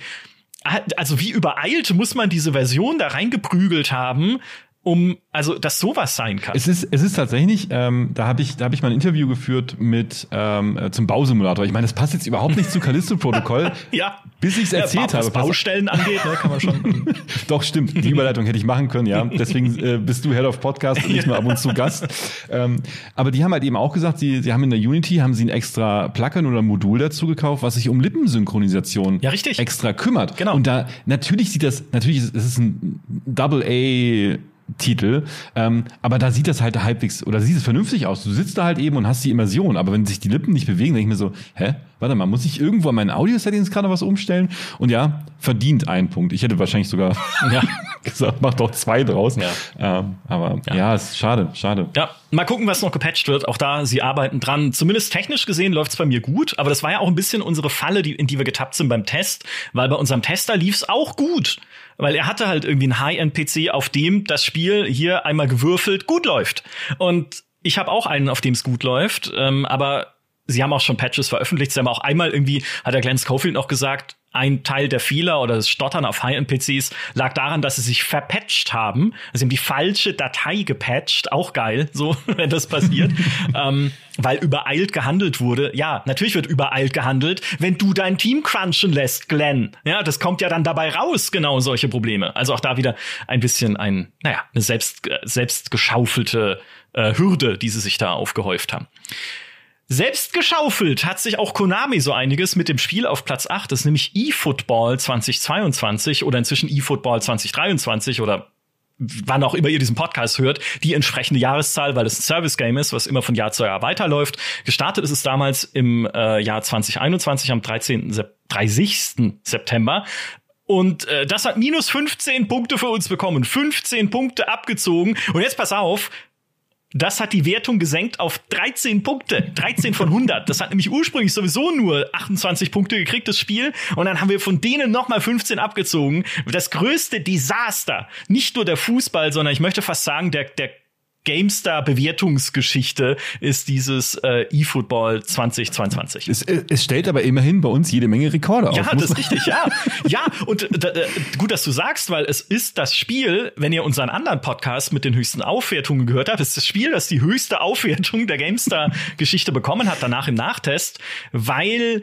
also wie übereilt muss man diese Version da reingeprügelt haben, um, also, dass sowas sein kann. Es ist, es ist tatsächlich, ähm, da habe ich, da habe ich mal ein Interview geführt mit, ähm, zum Bausimulator. Ich meine, das passt jetzt überhaupt nicht zu Callisto-Protokoll. ja. Bis ich es erzählt ja, habe. Was Baustellen angeht, ne, kann man schon. Doch, stimmt. Die Überleitung hätte ich machen können, ja. Deswegen äh, bist du Head of Podcast und nicht nur ab und zu Gast. Ähm, aber die haben halt eben auch gesagt, sie, sie haben in der Unity, haben sie ein extra Plugin oder Modul dazu gekauft, was sich um Lippensynchronisation ja, richtig. extra kümmert. Genau. Und da, natürlich sieht das, natürlich ist es ein Double A Titel, ähm, aber da sieht das halt halbwegs, oder sieht es vernünftig aus. Du sitzt da halt eben und hast die Immersion, aber wenn sich die Lippen nicht bewegen, denke ich mir so, hä, warte mal, muss ich irgendwo an meinen Audio-Settings gerade was umstellen? Und ja, verdient einen Punkt. Ich hätte wahrscheinlich sogar ja. gesagt, mach doch zwei draus. Ja. Ähm, aber ja, ja ist schade, schade. Ja, mal gucken, was noch gepatcht wird. Auch da, sie arbeiten dran. Zumindest technisch gesehen läuft es bei mir gut, aber das war ja auch ein bisschen unsere Falle, die, in die wir getappt sind beim Test, weil bei unserem Tester lief es auch gut. Weil er hatte halt irgendwie einen High-End-P C, auf dem das Spiel hier einmal gewürfelt gut läuft. Und ich habe auch einen, auf dem es gut läuft. Ähm, aber sie haben auch schon Patches veröffentlicht. Sie haben auch einmal irgendwie, hat der Glenn Schofield noch gesagt, ein Teil der Fehler oder das Stottern auf High-End-P Cs lag daran, dass sie sich verpatcht haben. Also sie haben die falsche Datei gepatcht. Auch geil, so, wenn das passiert. ähm, weil übereilt gehandelt wurde. Ja, natürlich wird übereilt gehandelt, wenn du dein Team crunchen lässt, Glenn. Ja, das kommt ja dann dabei raus, genau solche Probleme. Also auch da wieder ein bisschen ein, naja, eine selbst, selbst geschaufelte äh, Hürde, die sie sich da aufgehäuft haben. Selbst geschaufelt hat sich auch Konami so einiges mit dem Spiel auf Platz acht. Das ist nämlich eFootball zweitausendzweiundzwanzig oder inzwischen eFootball zweitausenddreiundzwanzig oder wann auch immer ihr diesen Podcast hört, die entsprechende Jahreszahl, weil es ein Service-Game ist, was immer von Jahr zu Jahr weiterläuft. Gestartet ist es damals im äh, Jahr zweitausendeinundzwanzig am dreißigsten September. Und äh, das hat minus fünfzehn Punkte für uns bekommen. fünfzehn Punkte abgezogen. Und jetzt pass auf, das hat die Wertung gesenkt auf dreizehn Punkte. dreizehn von hundert. Das hat nämlich ursprünglich sowieso nur achtundzwanzig Punkte gekriegt, das Spiel. Und dann haben wir von denen nochmal fünfzehn abgezogen. Das größte Desaster. Nicht nur der Fußball, sondern ich möchte fast sagen, der, der GameStar-Bewertungsgeschichte ist dieses äh, eFootball zweitausendzweiundzwanzig. Es, es stellt aber immerhin bei uns jede Menge Rekorde auf. Ja, das ist richtig, ja. Ja, und äh, gut, dass du sagst, weil es ist das Spiel, wenn ihr unseren anderen Podcast mit den höchsten Aufwertungen gehört habt, ist das Spiel, das die höchste Aufwertung der GameStar-Geschichte bekommen hat, danach im Nachtest, weil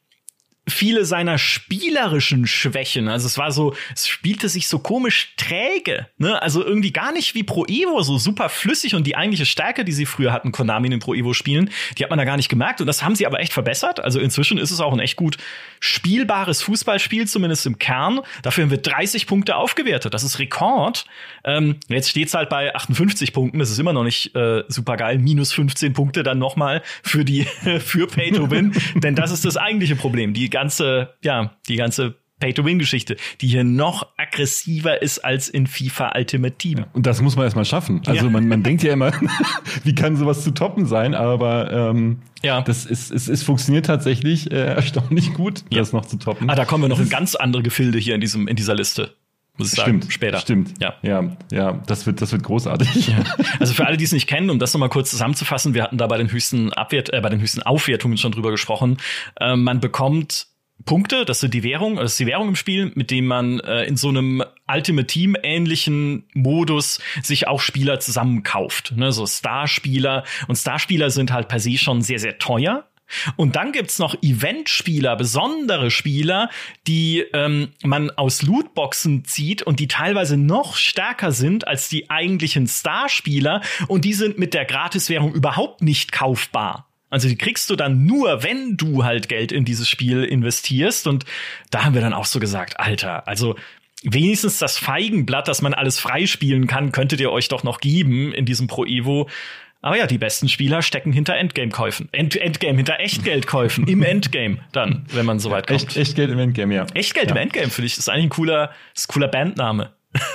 viele seiner spielerischen Schwächen, also es war so, es spielte sich so komisch träge, ne? Also irgendwie gar nicht wie Pro Evo, so super flüssig, und die eigentliche Stärke, die sie früher hatten, Konami in den Pro Evo Spielen, die hat man da gar nicht gemerkt, und das haben sie aber echt verbessert. Also inzwischen ist es auch ein echt gut spielbares Fußballspiel, zumindest im Kern. Dafür haben wir dreißig Punkte aufgewertet. Das ist Rekord. Ähm, jetzt steht's halt bei achtundfünfzig Punkten. Das ist immer noch nicht äh, super geil. Minus fünfzehn Punkte dann nochmal für die für Pay to Win, denn das ist das eigentliche Problem. Die ganze, ja, die ganze Pay-to-Win-Geschichte, die hier noch aggressiver ist als in FIFA Ultimate Team. Und das muss man erstmal schaffen. Also ja. man, man denkt ja immer, wie kann sowas zu toppen sein, aber ähm, ja. das ist, es, es funktioniert tatsächlich äh, erstaunlich gut, ja. das noch zu toppen. Ah, da kommen wir noch in ganz andere Gefilde hier in diesem in dieser Liste. Muss ich sagen, stimmt, später. Stimmt, ja. Ja, ja, das wird, das wird großartig. Ja. Also für alle, die es nicht kennen, um das nochmal kurz zusammenzufassen, wir hatten da bei den höchsten Abwert, äh, bei den höchsten Aufwertungen schon drüber gesprochen. Äh, man bekommt Punkte, das ist die Währung, das ist die Währung im Spiel, mit dem man äh, in so einem Ultimate Team ähnlichen Modus sich auch Spieler zusammenkauft, ne, so Starspieler, und Starspieler sind halt per se schon sehr, sehr teuer. Und dann gibt's noch Eventspieler, besondere Spieler, die ähm, man aus Lootboxen zieht und die teilweise noch stärker sind als die eigentlichen Starspieler, und die sind mit der Gratiswährung überhaupt nicht kaufbar. Also die kriegst du dann nur, wenn du halt Geld in dieses Spiel investierst. Und da haben wir dann auch so gesagt, Alter, also wenigstens das Feigenblatt, dass man alles freispielen kann, könntet ihr euch doch noch geben in diesem Pro Evo. Aber ja, die besten Spieler stecken hinter Endgame-Käufen. End Endgame, hinter Echtgeldkäufen. Im Endgame dann, wenn man so weit kommt. Echt, Echtgeld im Endgame, ja. Echtgeld ja. im Endgame, finde ich. Das ist eigentlich ein cooler, das ist ein cooler Bandname.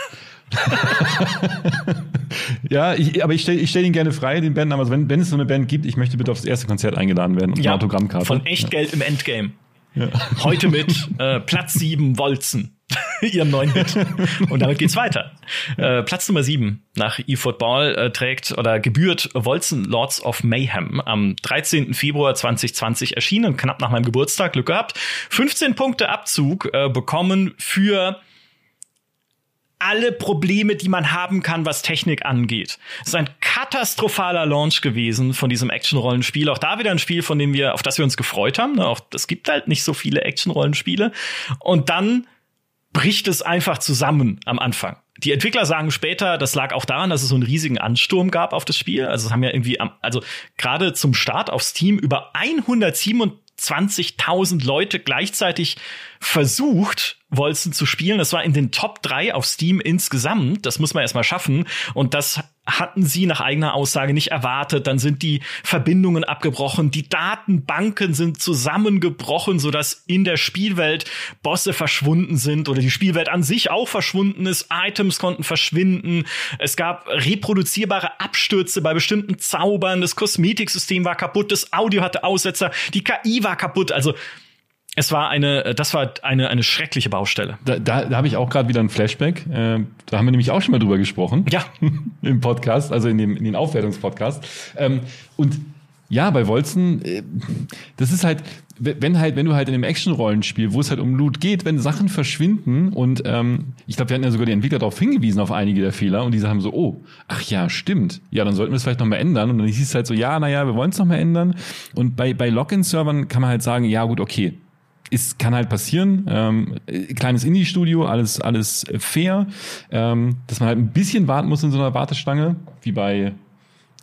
Ja, ich, aber ich stelle ich stell ihn gerne frei, den Bandnamen. Also wenn, wenn es so eine Band gibt, ich möchte bitte aufs erste Konzert eingeladen werden. Und ja, eine Autogrammkarte. Von Echtgeld ja. im Endgame. Ja. Heute mit äh, Platz sieben Wolzen, ihrem neuen Hit. Und damit geht's weiter. Äh, Platz Nummer sieben nach eFootball äh, trägt oder gebührt Wolzen Lords of Mayhem. Am dreizehnten Februar zweitausendzwanzig erschienen, knapp nach meinem Geburtstag, Glück gehabt. fünfzehn Punkte Abzug äh, bekommen für alle Probleme, die man haben kann, was Technik angeht. Es ist ein katastrophaler Launch gewesen von diesem Action-Rollenspiel. Auch da wieder ein Spiel, von dem wir, auf das wir uns gefreut haben. Auch es gibt halt nicht so viele Action-Rollenspiele. Und dann bricht es einfach zusammen am Anfang. Die Entwickler sagen später, das lag auch daran, dass es so einen riesigen Ansturm gab auf das Spiel. Also es haben ja irgendwie, also gerade zum Start auf Steam über hundertsiebenundzwanzigtausend Leute gleichzeitig versucht, Wolzen zu spielen. Das war in den Top drei auf Steam insgesamt. Das muss man erstmal schaffen. Und das hatten sie nach eigener Aussage nicht erwartet. Dann sind die Verbindungen abgebrochen. Die Datenbanken sind zusammengebrochen, sodass in der Spielwelt Bosse verschwunden sind oder die Spielwelt an sich auch verschwunden ist. Items konnten verschwinden. Es gab reproduzierbare Abstürze bei bestimmten Zaubern. Das Kosmetiksystem war kaputt. Das Audio hatte Aussetzer. Die K I war kaputt. Also Es war eine, das war eine eine schreckliche Baustelle. Da, da, da habe ich auch gerade wieder ein Flashback. Äh, da haben wir nämlich auch schon mal drüber gesprochen. Ja. Im Podcast, also in dem in den Aufwertungspodcast. Ähm, und ja, bei Wolzen, äh, das ist halt, wenn halt, wenn du halt in einem Action-Rollenspiel, wo es halt um Loot geht, wenn Sachen verschwinden und ähm, ich glaube, wir hatten ja sogar die Entwickler darauf hingewiesen, auf einige der Fehler, und diese haben so, oh, ach ja, stimmt, ja, dann sollten wir es vielleicht noch mal ändern, und dann hieß es halt so, ja, naja, wir wollen es noch mal ändern, und bei bei Login-Servern kann man halt sagen, ja gut, okay, ist, kann halt passieren, ähm, kleines Indie-Studio, alles alles fair, ähm, dass man halt ein bisschen warten muss in so einer Warteschlange, wie bei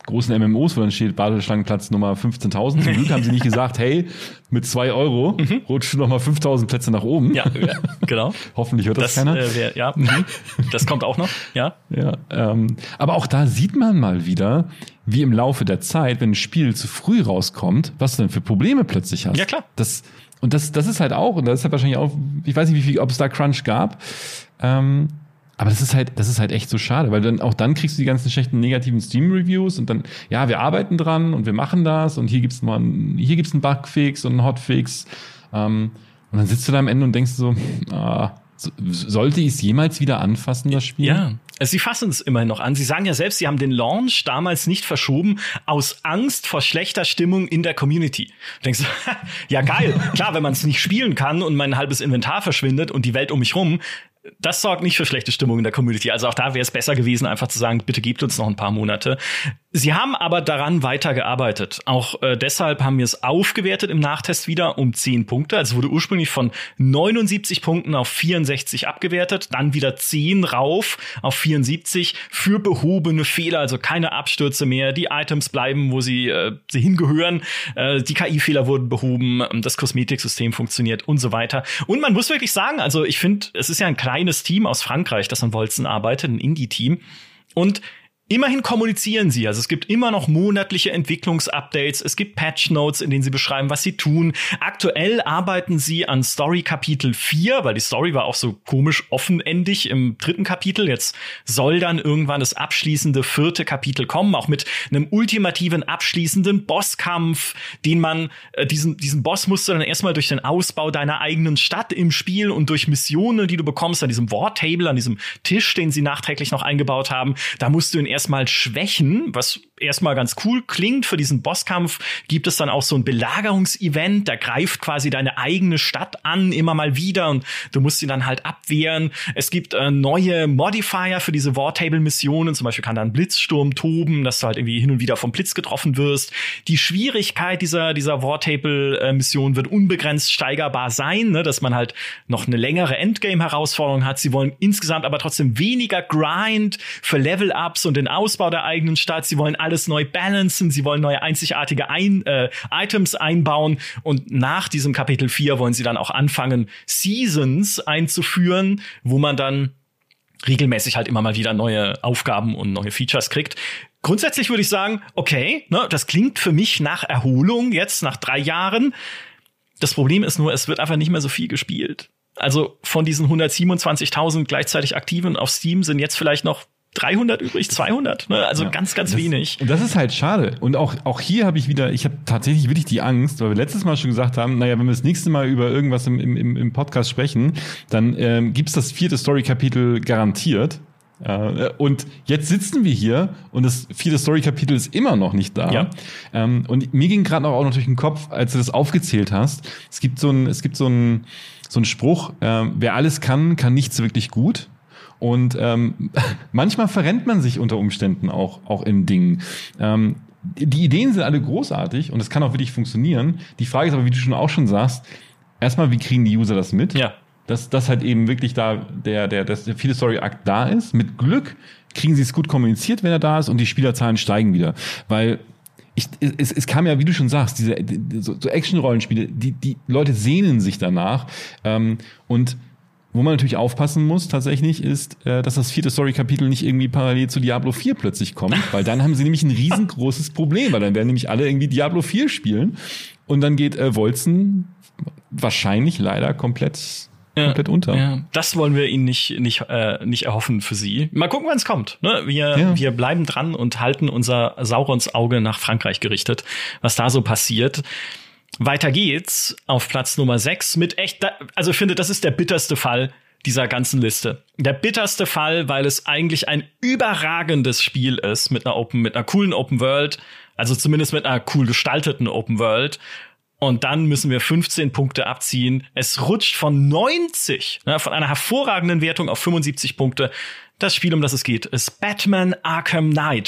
großen M M Os, wo dann steht Warteschlangenplatz Nummer fünfzehntausend. Zum Glück haben sie nicht gesagt, hey, mit zwei Euro mhm. rutschen noch mal fünftausend Plätze nach oben. Ja, ja genau. Hoffentlich hört das, das keiner. Äh, wär, ja, mhm. Das kommt auch noch, ja. ja ähm, aber auch da sieht man mal wieder, wie im Laufe der Zeit, wenn ein Spiel zu früh rauskommt, was du denn für Probleme plötzlich hast. Ja, klar. Das, und das, das ist halt auch, und das ist halt wahrscheinlich auch, ich weiß nicht, wie viel, ob es da Crunch gab, ähm, aber das ist halt, das ist halt echt so schade, weil dann auch dann kriegst du die ganzen schlechten negativen Steam-Reviews und dann, ja, wir arbeiten dran und wir machen das und hier gibt's mal, einen, hier gibt's einen Bugfix und einen Hotfix, ähm, und dann sitzt du da am Ende und denkst so, ah, so, sollte ich es jemals wieder anfassen, das Spiel? Ja. Sie fassen es immerhin noch an. Sie sagen ja selbst, sie haben den Launch damals nicht verschoben aus Angst vor schlechter Stimmung in der Community. Du denkst, ja geil, klar, wenn man es nicht spielen kann und mein halbes Inventar verschwindet und die Welt um mich rum, das sorgt nicht für schlechte Stimmung in der Community. Also auch da wäre es besser gewesen, einfach zu sagen, bitte gebt uns noch ein paar Monate. Sie haben aber daran weitergearbeitet. Auch äh, deshalb haben wir es aufgewertet im Nachtest wieder um zehn Punkte. Also wurde ursprünglich von neunundsiebzig Punkten auf vierundsechzig abgewertet, dann wieder zehn rauf auf vierundsiebzig für behobene Fehler, also keine Abstürze mehr. Die Items bleiben, wo sie, äh, sie hingehören. Äh, die K I-Fehler wurden behoben, das Kosmetiksystem funktioniert und so weiter. Und man muss wirklich sagen, also ich finde, es ist ja ein kleines Team aus Frankreich, das an Wolzen arbeitet, ein Indie-Team. Und immerhin kommunizieren sie. Also es gibt immer noch monatliche Entwicklungsupdates. Es gibt Patch-Notes, in denen sie beschreiben, was sie tun. Aktuell arbeiten sie an Story Kapitel vier, weil die Story war auch so komisch offenendig im dritten Kapitel. Jetzt soll dann irgendwann das abschließende vierte Kapitel kommen, auch mit einem ultimativen abschließenden Bosskampf, den man, äh, diesen, diesen Boss musst du dann erstmal durch den Ausbau deiner eigenen Stadt im Spiel und durch Missionen, die du bekommst, an diesem War-Table, an diesem Tisch, den sie nachträglich noch eingebaut haben, da musst du ihn erstmal schwächen, was erstmal ganz cool klingt. Für diesen Bosskampf gibt es dann auch so ein Belagerungsevent, da greift quasi deine eigene Stadt an, immer mal wieder, und du musst sie dann halt abwehren. Es gibt äh, neue Modifier für diese War-Table-Missionen, zum Beispiel kann da ein Blitzsturm toben, dass du halt irgendwie hin und wieder vom Blitz getroffen wirst. Die Schwierigkeit dieser, dieser War-Table-Mission wird unbegrenzt steigerbar sein, ne, dass man halt noch eine längere Endgame-Herausforderung hat. Sie wollen insgesamt aber trotzdem weniger Grind für Level-Ups und den Ausbau der eigenen Stadt. Sie wollen alles neu balancen, sie wollen neue einzigartige ein, äh, Items einbauen, und nach diesem Kapitel vier wollen sie dann auch anfangen, Seasons einzuführen, wo man dann regelmäßig halt immer mal wieder neue Aufgaben und neue Features kriegt. Grundsätzlich würde ich sagen, okay, ne, das klingt für mich nach Erholung jetzt, nach drei Jahren. Das Problem ist nur, es wird einfach nicht mehr so viel gespielt. Also von diesen hundertsiebenundzwanzigtausend gleichzeitig Aktiven auf Steam sind jetzt vielleicht noch dreihundert übrig, zweihundert, ne? Also ja, ganz, ganz das, wenig. Und das ist halt schade. Und auch, auch hier habe ich wieder, ich habe tatsächlich wirklich die Angst, weil wir letztes Mal schon gesagt haben, naja, wenn wir das nächste Mal über irgendwas im, im, im Podcast sprechen, dann ähm, gibt's das vierte Story-Kapitel garantiert. Äh, und jetzt sitzen wir hier und das vierte Story-Kapitel ist immer noch nicht da. Ja. Ähm, und mir ging gerade auch noch durch den Kopf, als du das aufgezählt hast, es gibt so ein, es gibt so ein, so ein Spruch, äh, wer alles kann, kann nichts wirklich gut. Und ähm, manchmal verrennt man sich unter Umständen auch, auch in Dingen. Ähm, die Ideen sind alle großartig und es kann auch wirklich funktionieren. Die Frage ist aber, wie du schon auch schon sagst, erstmal, wie kriegen die User das mit? Ja. Dass das halt eben wirklich da der, der, der, der viele Story-Akt da ist. Mit Glück kriegen sie es gut kommuniziert, wenn er da ist, und die Spielerzahlen steigen wieder. Weil ich, es, es kam ja, wie du schon sagst, diese so, so Action-Rollenspiele, die, die Leute sehnen sich danach. Ähm, und wo man natürlich aufpassen muss, tatsächlich, ist, äh, dass das vierte Story-Kapitel nicht irgendwie parallel zu Diablo vier plötzlich kommt, weil dann haben sie nämlich ein riesengroßes Problem, weil dann werden nämlich alle irgendwie Diablo vier spielen und dann geht äh, Wolzen wahrscheinlich leider komplett Ja, komplett unter. Ja. Das wollen wir ihnen nicht nicht äh, nicht erhoffen für sie. Mal gucken, wann es kommt. Ne? Wir ja. wir bleiben dran und halten unser Saurons Auge nach Frankreich gerichtet, was da so passiert. Weiter geht's auf Platz Nummer sechs mit echt, also ich finde, das ist der bitterste Fall dieser ganzen Liste. Der bitterste Fall, weil es eigentlich ein überragendes Spiel ist mit einer Open, mit einer coolen Open World, also zumindest mit einer cool gestalteten Open World. Und dann müssen wir fünfzehn Punkte abziehen. Es rutscht von neunzig, ne, von einer hervorragenden Wertung auf fünfundsiebzig Punkte. Das Spiel, um das es geht, ist Batman Arkham Knight.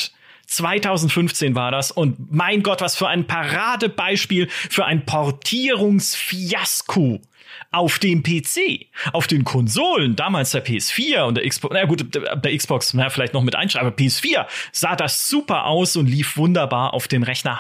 zwanzig fünfzehn war das und mein Gott, was für ein Paradebeispiel für ein Portierungsfiasko auf dem P C. Auf den Konsolen, damals der P S vier und der Xbox, na gut, der Xbox, na, vielleicht noch mit einschreiben, aber P S vier sah das super aus und lief wunderbar auf dem Rechner.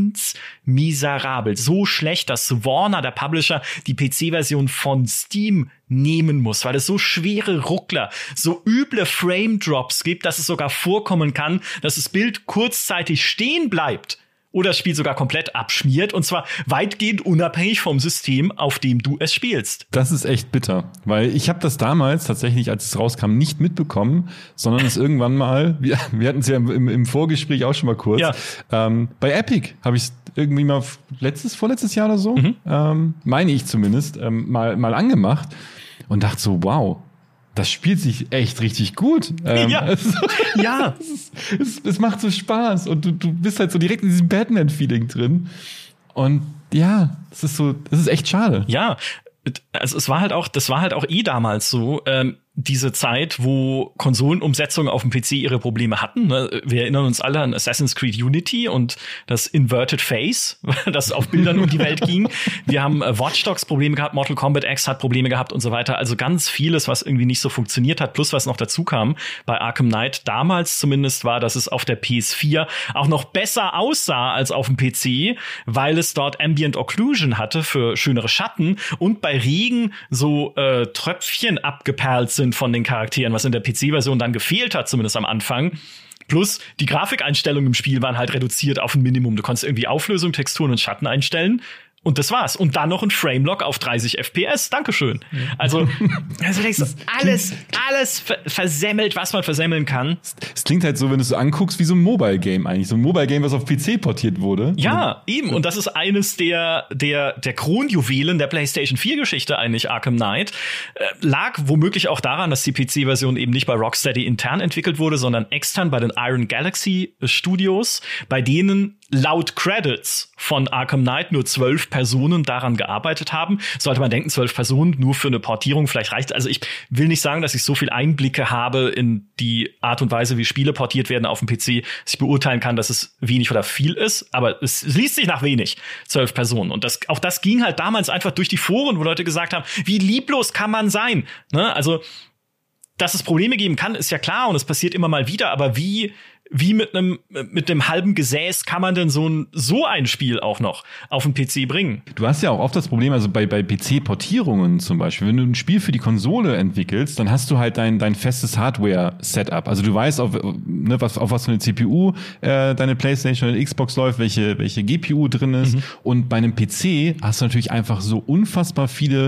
Hundsmiserabel. So schlecht, dass Warner, der Publisher, die P C-Version von Steam nehmen muss, weil es so schwere Ruckler, so üble Frame-Drops gibt, dass es sogar vorkommen kann, dass das Bild kurzzeitig stehen bleibt oder das Spiel sogar komplett abschmiert, und zwar weitgehend unabhängig vom System, auf dem du es spielst. Das ist echt bitter, weil ich habe das damals tatsächlich, als es rauskam, nicht mitbekommen, sondern es irgendwann mal, wir, wir hatten es ja im, im Vorgespräch auch schon mal kurz, ja. ähm, bei Epic habe ich es irgendwie mal letztes, vorletztes Jahr oder so, mhm. ähm, meine ich zumindest, ähm, mal, mal angemacht und dachte so, wow, das spielt sich echt richtig gut. Ähm, ja. Also, ja. Es, es, es macht so Spaß und du, du bist halt so direkt in diesem Batman-Feeling drin. Und ja, das ist so, das ist echt schade. Ja, also es war halt auch, das war halt auch eh damals so, ähm, diese Zeit, wo Konsolenumsetzungen auf dem P C ihre Probleme hatten. Wir erinnern uns alle an Assassin's Creed Unity und das Inverted Face, das auf Bildern um die Welt ging. Wir haben Watch Dogs Probleme gehabt, Mortal Kombat X hat Probleme gehabt und so weiter. Also ganz vieles, was irgendwie nicht so funktioniert hat, plus was noch dazu kam bei Arkham Knight damals zumindest, war, dass es auf der P S vier auch noch besser aussah als auf dem P C, weil es dort Ambient Occlusion hatte für schönere Schatten und bei Regen so äh, Tröpfchen abgeperlt sind von den Charakteren, was in der P C-Version dann gefehlt hat, zumindest am Anfang. Plus die Grafikeinstellungen im Spiel waren halt reduziert auf ein Minimum. Du konntest irgendwie Auflösung, Texturen und Schatten einstellen. Und das war's. Und dann noch ein Framelock auf dreißig F P S. Dankeschön. Also, also denkst du, alles, alles ver- versemmelt, was man versemmeln kann. Es klingt halt so, wenn du es so anguckst, wie so ein Mobile-Game eigentlich. So ein Mobile-Game, was auf P C portiert wurde. Ja, eben. Und das ist eines der, der, der Kronjuwelen der PlayStation vier Geschichte eigentlich, Arkham Knight. Äh, lag womöglich auch daran, dass die P C-Version eben nicht bei Rocksteady intern entwickelt wurde, sondern extern bei den Iron Galaxy Studios, bei denen laut Credits von Arkham Knight nur zwölf Personen daran gearbeitet haben. Sollte man denken, zwölf Personen nur für eine Portierung, vielleicht reicht. Also ich will nicht sagen, dass ich so viel Einblicke habe in die Art und Weise, wie Spiele portiert werden auf dem P C, dass ich beurteilen kann, dass es wenig oder viel ist. Aber es liest sich nach wenig, zwölf Personen. Und das, auch das ging halt damals einfach durch die Foren, wo Leute gesagt haben, wie lieblos kann man sein? Ne? Also, dass es Probleme geben kann, ist ja klar und es passiert immer mal wieder. Aber wie Wie mit einem mit dem halben Gesäß kann man denn so ein so ein Spiel auch noch auf den P C bringen? Du hast ja auch oft das Problem, also bei bei P C-Portierungen zum Beispiel, wenn du ein Spiel für die Konsole entwickelst, dann hast du halt dein dein festes Hardware-Setup. Also du weißt, auf ne, was auf was für eine C P U äh, deine PlayStation oder Xbox läuft, welche welche G P U drin ist. Mhm. Und bei einem P C hast du natürlich einfach so unfassbar viele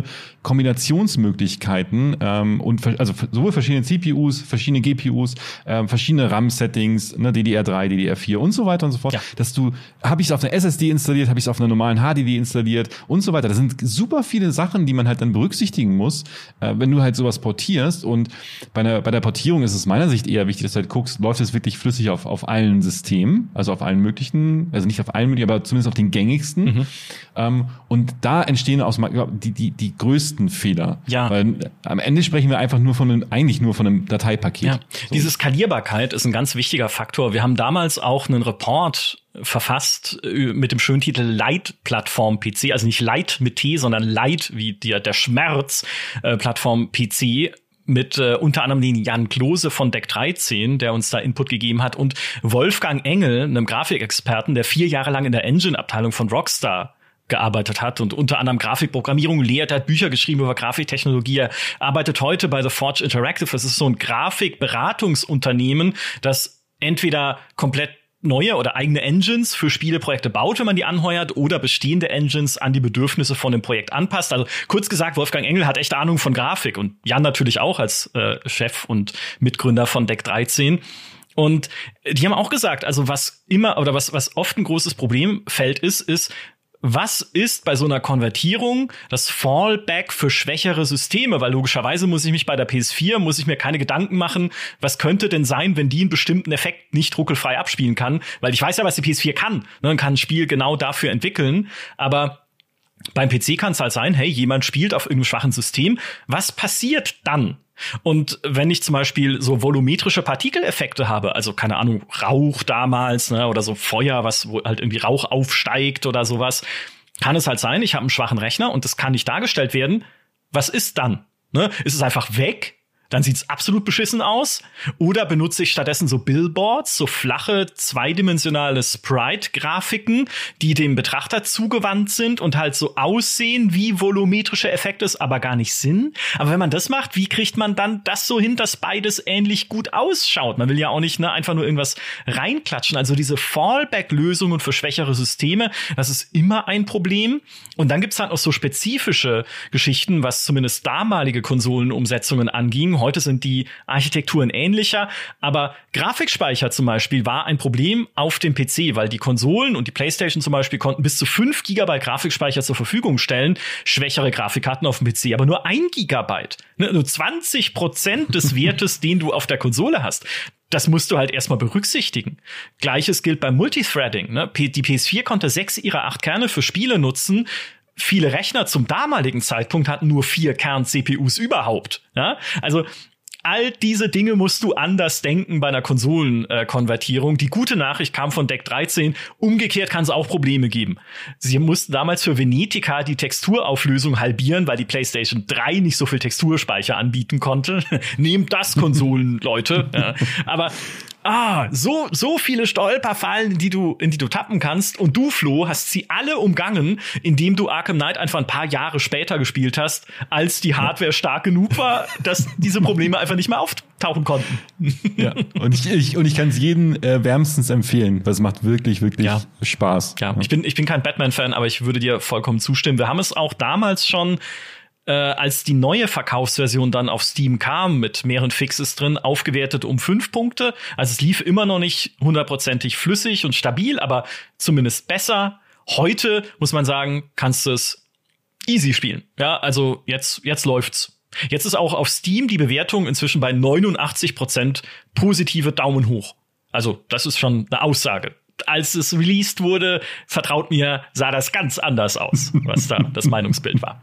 Kombinationsmöglichkeiten ähm, und also sowohl verschiedene C P Us, verschiedene G P Us, äh, verschiedene RAM-Settings, ne, D D R drei, D D R vier und so weiter und so fort. Ja. Dass du, habe ich es auf einer S S D installiert, habe ich es auf einer normalen H D D installiert und so weiter. Das sind super viele Sachen, die man halt dann berücksichtigen muss, äh, wenn du halt sowas portierst. Und bei einer bei der Portierung ist es meiner Sicht eher wichtig, dass du halt guckst, läuft es wirklich flüssig auf auf allen Systemen, also auf allen möglichen, also nicht auf allen möglichen, aber zumindest auf den gängigsten. Mhm. Ähm, und da entstehen aus die die die größten Fehler. Ja. Weil am Ende sprechen wir einfach nur von einem, eigentlich nur von einem Dateipaket. Ja. So. Diese Skalierbarkeit ist ein ganz wichtiger Faktor. Wir haben damals auch einen Report verfasst mit dem schönen Titel Light-Plattform P C, also nicht Light mit T, sondern Light wie der, der Schmerz äh, Plattform P C, mit äh, unter anderem den Jan Klose von Deck dreizehn, der uns da Input gegeben hat, und Wolfgang Engel, einem Grafikexperten, der vier Jahre lang in der Engine-Abteilung von Rockstar gearbeitet hat und unter anderem Grafikprogrammierung lehrt, hat Bücher geschrieben über Grafiktechnologie. Er arbeitet heute bei The Forge Interactive. Das ist so ein Grafikberatungsunternehmen, das entweder komplett neue oder eigene Engines für Spieleprojekte baut, wenn man die anheuert, oder bestehende Engines an die Bedürfnisse von dem Projekt anpasst. Also kurz gesagt, Wolfgang Engel hat echt Ahnung von Grafik und Jan natürlich auch als äh, Chef und Mitgründer von Deck dreizehn. Und die haben auch gesagt, also was immer oder was was oft ein großes Problemfeld ist, ist, was ist bei so einer Konvertierung das Fallback für schwächere Systeme? Weil logischerweise muss ich mich bei der P S vier, muss ich mir keine Gedanken machen, was könnte denn sein, wenn die einen bestimmten Effekt nicht ruckelfrei abspielen kann? Weil ich weiß ja, was die P S vier kann. Man kann ein Spiel genau dafür entwickeln. Aber beim P C kann es halt sein, hey, jemand spielt auf irgendeinem schwachen System. Was passiert dann, Und wenn ich zum Beispiel so volumetrische Partikeleffekte habe, also keine Ahnung, Rauch damals, ne, oder so Feuer, was wo halt irgendwie Rauch aufsteigt oder sowas, kann es halt sein, ich habe einen schwachen Rechner und das kann nicht dargestellt werden. Was ist dann? Ne? Ist es einfach weg? Dann sieht's absolut beschissen aus. Oder benutze ich stattdessen so Billboards, so flache, zweidimensionale Sprite-Grafiken, die dem Betrachter zugewandt sind und halt so aussehen wie volumetrische Effekte, aber gar nicht sind. Aber wenn man das macht, wie kriegt man dann das so hin, dass beides ähnlich gut ausschaut? Man will ja auch nicht ne, einfach nur irgendwas reinklatschen. Also diese Fallback-Lösungen für schwächere Systeme, das ist immer ein Problem. Und dann gibt's halt auch so spezifische Geschichten, was zumindest damalige Konsolenumsetzungen anging. Heute sind die Architekturen ähnlicher, aber Grafikspeicher zum Beispiel war ein Problem auf dem P C, weil die Konsolen und die PlayStation zum Beispiel konnten bis zu fünf Gigabyte Grafikspeicher zur Verfügung stellen, schwächere Grafikkarten auf dem P C, aber nur ein Gigabyte, ne, nur zwanzig Prozent des Wertes, den du auf der Konsole hast. Das musst du halt erstmal berücksichtigen. Gleiches gilt beim Multithreading. Ne? Die P S vier konnte sechs ihrer acht Kerne für Spiele nutzen. Viele Rechner zum damaligen Zeitpunkt hatten nur vier Kern-C P Us überhaupt. Ja? Also all diese Dinge musst du anders denken bei einer Konsolenkonvertierung. Die gute Nachricht kam von Deck dreizehn. Umgekehrt kann es auch Probleme geben. Sie mussten damals für Venetica die Texturauflösung halbieren, weil die PlayStation drei nicht so viel Texturspeicher anbieten konnte. Nehmt das, Konsolen, Leute. Ja. Aber Ah, so, so viele Stolperfallen, in die du, in die du tappen kannst. Und du, Flo, hast sie alle umgangen, indem du Arkham Knight einfach ein paar Jahre später gespielt hast, als die Hardware stark genug war, dass diese Probleme einfach nicht mehr auftauchen konnten. Ja, und ich, ich, und ich kann es jedem äh, wärmstens empfehlen, weil es macht wirklich, wirklich ja. Spaß. Ja, ja, ich bin, ich bin kein Batman-Fan, aber ich würde dir vollkommen zustimmen. Wir haben es auch damals schon Äh, als die neue Verkaufsversion dann auf Steam kam, mit mehreren Fixes drin, aufgewertet um fünf Punkte. Also es lief immer noch nicht hundertprozentig flüssig und stabil, aber zumindest besser. Heute, muss man sagen, kannst du es easy spielen. Ja, also jetzt, jetzt läuft's. Jetzt ist auch auf Steam die Bewertung inzwischen bei neunundachtzig Prozent positive Daumen hoch. Also das ist schon eine Aussage. Als es released wurde, vertraut mir, sah das ganz anders aus, was da das Meinungsbild war.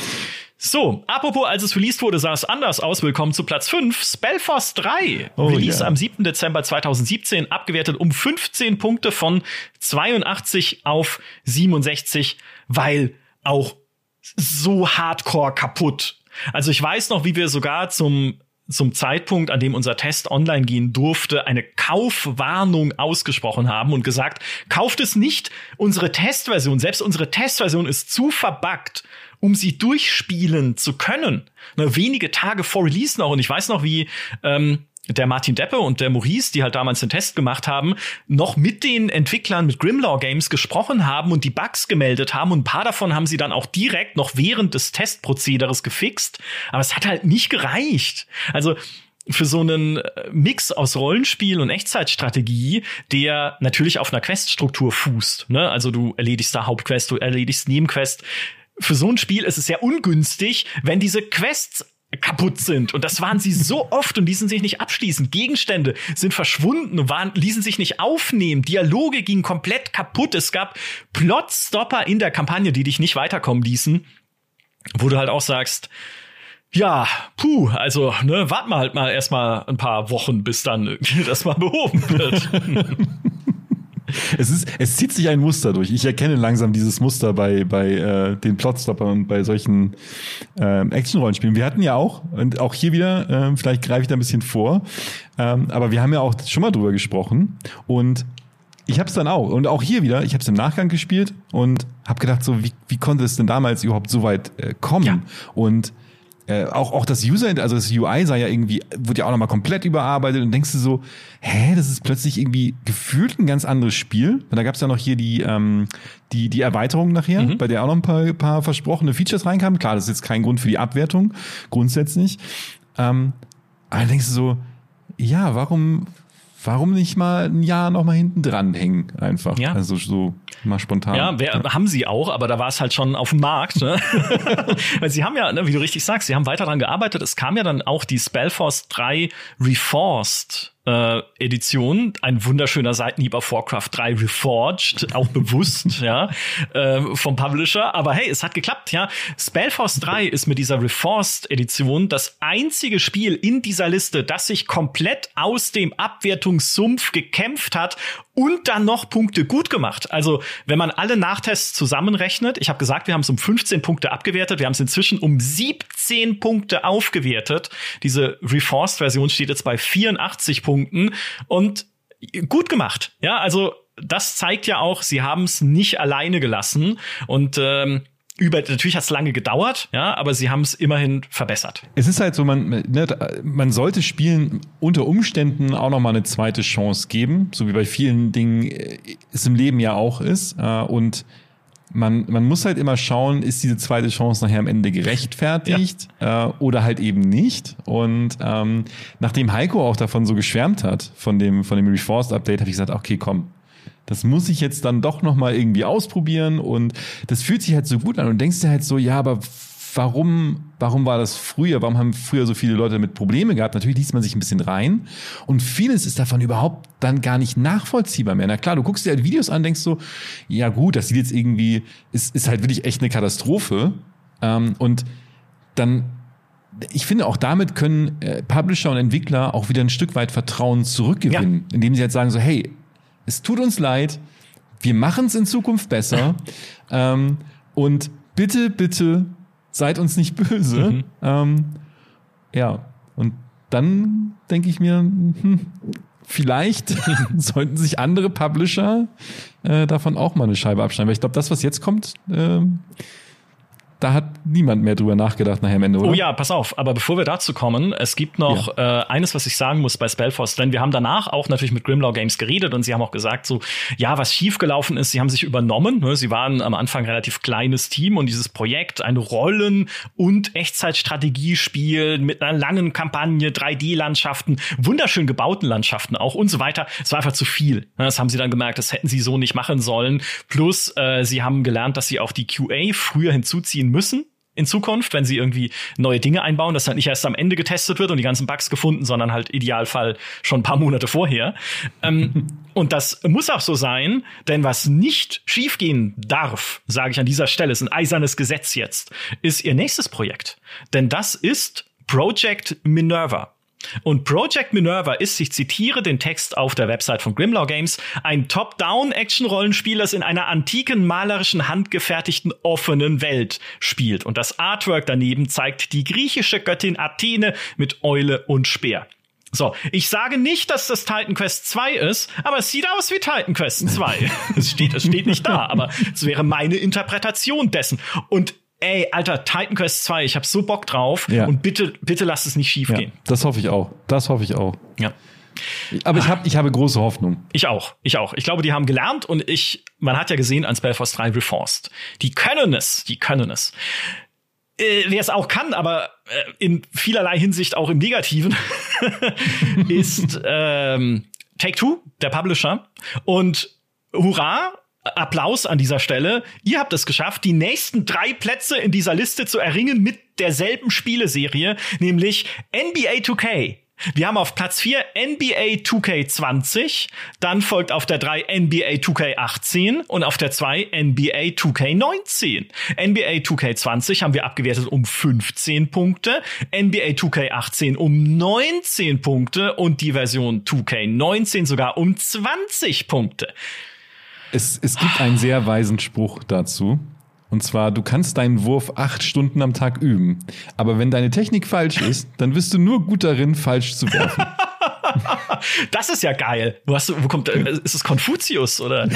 So, apropos, als es released wurde, sah es anders aus. Willkommen zu Platz fünf, Spellforce drei. Oh, Release yeah. am siebten Dezember zweitausendsiebzehn, abgewertet um fünfzehn Punkte von zweiundachtzig auf siebenundsechzig, weil auch so hardcore kaputt. Also ich weiß noch, wie wir sogar zum zum Zeitpunkt, an dem unser Test online gehen durfte, eine Kaufwarnung ausgesprochen haben und gesagt, kauft es nicht, unsere Testversion, selbst unsere Testversion ist zu verbuggt, um sie durchspielen zu können. Ne, wenige Tage vor Release noch. Und ich weiß noch, wie ähm, der Martin Deppe und der Maurice, die halt damals den Test gemacht haben, noch mit den Entwicklern mit Grimlaw Games gesprochen haben und die Bugs gemeldet haben. Und ein paar davon haben sie dann auch direkt noch während des Testprozederes gefixt. Aber es hat halt nicht gereicht. Also für so einen Mix aus Rollenspiel und Echtzeitstrategie, der natürlich auf einer Queststruktur fußt. Ne? Also du erledigst da Hauptquest, du erledigst Nebenquest. Für so ein Spiel ist es sehr ungünstig, wenn diese Quests kaputt sind. Und das waren sie so oft und ließen sich nicht abschließen. Gegenstände sind verschwunden, waren, ließen sich nicht aufnehmen. Dialoge gingen komplett kaputt. Es gab Plotstopper in der Kampagne, die dich nicht weiterkommen ließen. Wo du halt auch sagst, ja, puh, also, ne, warten wir halt mal erstmal ein paar Wochen, bis dann das mal behoben wird. Es ist, es zieht sich ein Muster durch. Ich erkenne langsam dieses Muster bei bei äh, den Plotstoppern und bei solchen äh, Action-Rollenspielen. Wir hatten ja auch, und auch hier wieder, äh, vielleicht greife ich da ein bisschen vor, ähm, aber wir haben ja auch schon mal drüber gesprochen und ich hab's dann auch. Und auch hier wieder, ich hab's im Nachgang gespielt und hab gedacht, so wie, wie konnte es denn damals überhaupt so weit äh, kommen? Ja. Und Äh, auch auch das User, also das U I sah ja irgendwie, wurde ja auch nochmal komplett überarbeitet und denkst du so, hä, das ist plötzlich irgendwie gefühlt ein ganz anderes Spiel. Da gab's ja noch hier die ähm, die die Erweiterung nachher, mhm. bei der auch noch ein paar, paar versprochene Features reinkamen. Klar, das ist jetzt kein Grund für die Abwertung, grundsätzlich. Ähm, aber dann denkst du so, ja, warum Warum nicht mal ein Jahr noch mal hinten dran hängen einfach? Ja. Also so mal spontan. Ja, wer, ja, haben sie auch, aber da war es halt schon auf dem Markt. Ne? Weil sie haben ja, ne, wie du richtig sagst, sie haben weiter dran gearbeitet. Es kam ja dann auch die Spellforce drei Reforced Äh, Edition, ein wunderschöner Seitenhieb auf Warcraft drei Reforged, auch bewusst, ja, äh, vom Publisher. Aber hey, es hat geklappt, ja. Spellforce drei ist mit dieser Reforged Edition das einzige Spiel in dieser Liste, das sich komplett aus dem Abwertungssumpf gekämpft hat und dann noch Punkte gut gemacht. Also, wenn man alle Nachtests zusammenrechnet, ich habe gesagt, wir haben es um fünfzehn Punkte abgewertet, wir haben es inzwischen um siebzehn Punkte aufgewertet. Diese Reforced-Version steht jetzt bei vierundachtzig Punkten und gut gemacht. Ja, also das zeigt ja auch, sie haben es nicht alleine gelassen und ähm, über natürlich hat es lange gedauert, ja, aber sie haben es immerhin verbessert. Es ist halt so, man ne, man sollte Spielen unter Umständen auch noch mal eine zweite Chance geben, so wie bei vielen Dingen es im Leben ja auch ist. Und man man muss halt immer schauen, ist diese zweite Chance nachher am Ende gerechtfertigt ja. äh, oder halt eben nicht. Und ähm, nachdem Heiko auch davon so geschwärmt hat von dem von dem Reforced Update, habe ich gesagt, okay, komm. Das muss ich jetzt dann doch noch mal irgendwie ausprobieren und das fühlt sich halt so gut an und denkst dir halt so, ja, aber warum, warum war das früher? Warum haben früher so viele Leute damit Probleme gehabt? Natürlich liest man sich ein bisschen rein und vieles ist davon überhaupt dann gar nicht nachvollziehbar mehr. Na klar, du guckst dir halt Videos an, denkst so, ja gut, das sieht jetzt irgendwie, ist, ist halt wirklich echt eine Katastrophe. Ähm, und dann, ich finde, auch damit können äh, Publisher und Entwickler auch wieder ein Stück weit Vertrauen zurückgewinnen, ja. indem sie halt sagen so, hey, es tut uns leid, wir machen es in Zukunft besser ähm, und bitte, bitte seid uns nicht böse. Mhm. Ähm, ja, und dann denke ich mir, hm, vielleicht sollten sich andere Publisher äh, davon auch mal eine Scheibe abschneiden. Weil ich glaube, das, was jetzt kommt, äh, da hat niemand mehr drüber nachgedacht nachher am Ende, oder? Oh ja, pass auf. Aber bevor wir dazu kommen, es gibt noch ja. äh, eines, was ich sagen muss bei Spellforce. Denn wir haben danach auch natürlich mit Grimlaw Games geredet und sie haben auch gesagt, so, ja, was schiefgelaufen ist, sie haben sich übernommen. Ne? Sie waren am Anfang ein relativ kleines Team und dieses Projekt, ein Rollen- und Echtzeitstrategiespiel mit einer langen Kampagne, drei D-Landschaften, wunderschön gebauten Landschaften auch und so weiter. Es war einfach zu viel. Das haben sie dann gemerkt, das hätten sie so nicht machen sollen. Plus, äh, sie haben gelernt, dass sie auch die Q A früher hinzuziehen müssen in Zukunft, wenn sie irgendwie neue Dinge einbauen, dass halt nicht erst am Ende getestet wird und die ganzen Bugs gefunden, sondern halt Idealfall schon ein paar Monate vorher. ähm, und das muss auch so sein, denn was nicht schiefgehen darf, sage ich an dieser Stelle, ist ein eisernes Gesetz jetzt, ist ihr nächstes Projekt. Denn das ist Project Minerva. Und Project Minerva ist, ich zitiere den Text auf der Website von Grimlaw Games, ein Top-Down-Action-Rollenspiel, das in einer antiken, malerischen, handgefertigten, offenen Welt spielt. Und das Artwork daneben zeigt die griechische Göttin Athene mit Eule und Speer. So, ich sage nicht, dass das Titan Quest zwei ist, aber es sieht aus wie Titan Quest zwei. es steht, es steht nicht da, aber es wäre meine Interpretation dessen. Und ey, Alter, Titan Quest zwei, ich hab so Bock drauf ja. und bitte, bitte lasst es nicht schief ja, gehen. Das hoffe ich auch. Das hoffe ich auch. Ja. Aber ich habe ich habe große Hoffnung. Ich auch, ich auch. Ich glaube, die haben gelernt und ich, man hat ja gesehen an Spellforce drei Reforced. Die können es, die können es. Äh, wer es auch kann, aber äh, in vielerlei Hinsicht auch im Negativen, ist ähm, Take-Two, der Publisher. Und hurra! Applaus an dieser Stelle. Ihr habt es geschafft, die nächsten drei Plätze in dieser Liste zu erringen mit derselben Spieleserie, nämlich N B A two K. Wir haben auf Platz vier N B A two K zwanzig, dann folgt auf der drei N B A two K achtzehn und auf der zwei N B A two K neunzehn. N B A two K zwanzig haben wir abgewertet um fünfzehn Punkte, N B A two K achtzehn um neunzehn Punkte und die Version two K neunzehn sogar um zwanzig Punkte. Es, es gibt einen sehr weisen Spruch dazu. Und zwar, du kannst deinen Wurf acht Stunden am Tag üben. Aber wenn deine Technik falsch ist, dann wirst du nur gut darin, falsch zu werfen. Das ist ja geil. Wo, hast du, wo kommt, ist es Konfuzius, oder?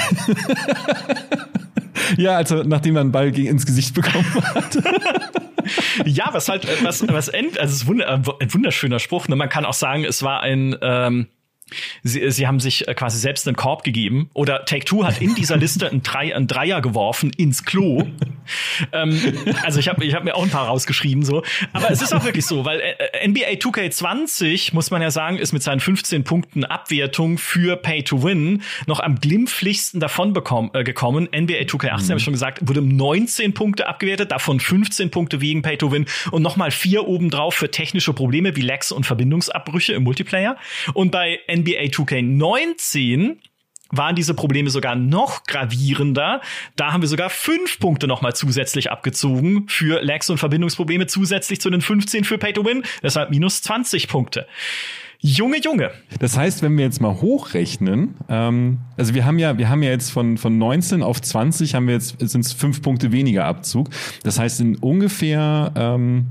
Ja, also nachdem er einen Ball gegen, ins Gesicht bekommen hat. Ja, was halt, was, was end, also es ist ein wunderschöner Spruch. Ne? Man kann auch sagen, es war ein, ähm, Sie, sie haben sich quasi selbst einen Korb gegeben. Oder Take-Two hat in dieser Liste einen, Drei, einen Dreier geworfen ins Klo. ähm, also ich habe ich hab mir auch ein paar rausgeschrieben. so. Aber es ist auch wirklich so, weil äh, N B A two K zwanzig, muss man ja sagen, ist mit seinen fünfzehn Punkten Abwertung für Pay-to-Win noch am glimpflichsten davon bekommen, äh, gekommen. N B A two K achtzehn, mhm. habe ich schon gesagt, wurde um neunzehn Punkte abgewertet, davon fünfzehn Punkte wegen Pay-to-Win und nochmal vier obendrauf für technische Probleme wie Lags und Verbindungsabbrüche im Multiplayer. Und bei N N B A two K neunzehn waren diese Probleme sogar noch gravierender. Da haben wir sogar fünf Punkte nochmal zusätzlich abgezogen für Lags und Verbindungsprobleme, zusätzlich zu den fünfzehn für Pay to Win. Deshalb minus zwanzig Punkte. Junge, Junge. Das heißt, wenn wir jetzt mal hochrechnen, ähm, also wir haben ja, wir haben ja jetzt von von neunzehn auf zwanzig haben wir jetzt sind es fünf Punkte weniger Abzug. Das heißt, in ungefähr ähm,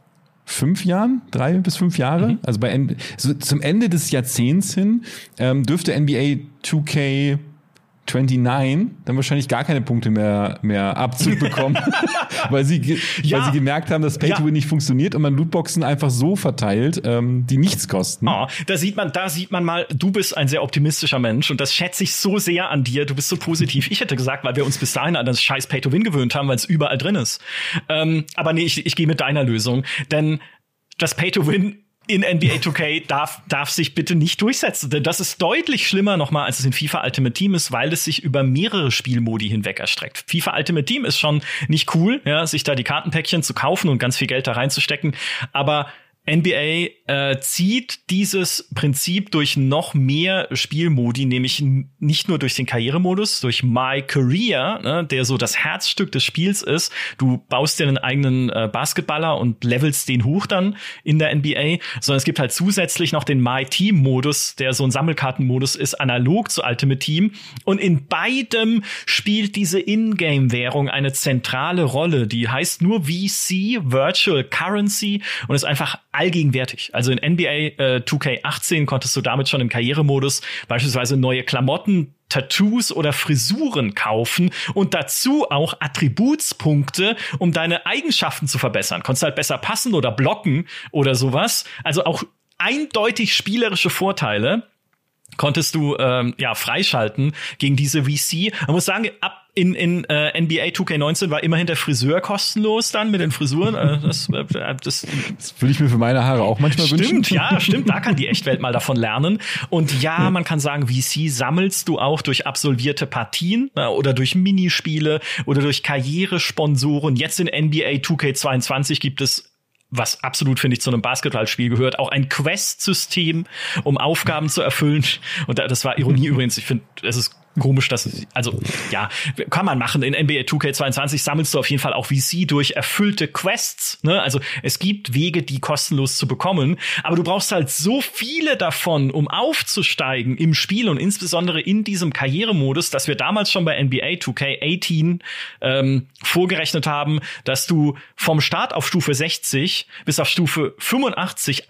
fünf Jahren, drei bis fünf Jahre, mhm. also bei N- so zum Ende des Jahrzehnts hin ähm, dürfte N B A two K neunundzwanzig dann wahrscheinlich gar keine Punkte mehr mehr Abzug bekommen, weil sie ge- ja. weil sie gemerkt haben, dass Pay to Win ja. nicht funktioniert und man Lootboxen einfach so verteilt, ähm, die nichts kosten. Oh, da sieht man, da sieht man mal, du bist ein sehr optimistischer Mensch und das schätze ich so sehr an dir. Du bist so positiv. Ich hätte gesagt, weil wir uns bis dahin an das scheiß Pay to Win gewöhnt haben, weil es überall drin ist. Ähm, aber nee, ich, ich gehe mit deiner Lösung, denn das Pay to Win in N B A two K darf, darf sich bitte nicht durchsetzen. Denn das ist deutlich schlimmer nochmal, als es in FIFA Ultimate Team ist, weil es sich über mehrere Spielmodi hinweg erstreckt. FIFA Ultimate Team ist schon nicht cool, ja, sich da die Kartenpäckchen zu kaufen und ganz viel Geld da reinzustecken. Aber N B A äh, zieht dieses Prinzip durch noch mehr Spielmodi, nämlich n- nicht nur durch den Karrieremodus, durch My Career, ne, der so das Herzstück des Spiels ist. Du baust dir einen eigenen äh, Basketballer und levelst den hoch dann in der N B A, sondern es gibt halt zusätzlich noch den My Team Modus, der so ein Sammelkartenmodus ist, analog zu Ultimate Team. Und in beidem spielt diese Ingame-Währung eine zentrale Rolle. Die heißt nur V C, Virtual Currency, und ist einfach allgegenwärtig. Also in N B A äh, two K eighteen konntest du damit schon im Karrieremodus beispielsweise neue Klamotten, Tattoos oder Frisuren kaufen und dazu auch Attributspunkte, um deine Eigenschaften zu verbessern. Konntest halt besser passen oder blocken oder sowas. Also auch eindeutig spielerische Vorteile konntest du ähm, ja freischalten gegen diese V C. Man muss sagen, ab in in äh, N B A two K nineteen war immerhin der Friseur kostenlos dann mit den Frisuren. Äh, das, äh, das, das würde ich mir für meine Haare auch manchmal stimmt, wünschen. Stimmt, ja, stimmt. Da kann die Echtwelt mal davon lernen. Und ja, man kann sagen, V C sammelst du auch durch absolvierte Partien äh, oder durch Minispiele oder durch Karrieresponsoren. Jetzt in N B A two K twenty-two gibt es, was absolut, finde ich, zu einem Basketballspiel gehört, auch ein Quest-System, um Aufgaben zu erfüllen. Und das war Ironie übrigens. Ich finde, es ist komisch, dass es, also, ja, kann man machen. In N B A two K twenty-two sammelst du auf jeden Fall auch V C durch erfüllte Quests, ne? Also, es gibt Wege, die kostenlos zu bekommen. Aber du brauchst halt so viele davon, um aufzusteigen im Spiel und insbesondere in diesem Karrieremodus, dass wir damals schon bei N B A two K eighteen ähm, vorgerechnet haben, dass du vom Start auf Stufe sechzig bis auf Stufe fünfundachtzig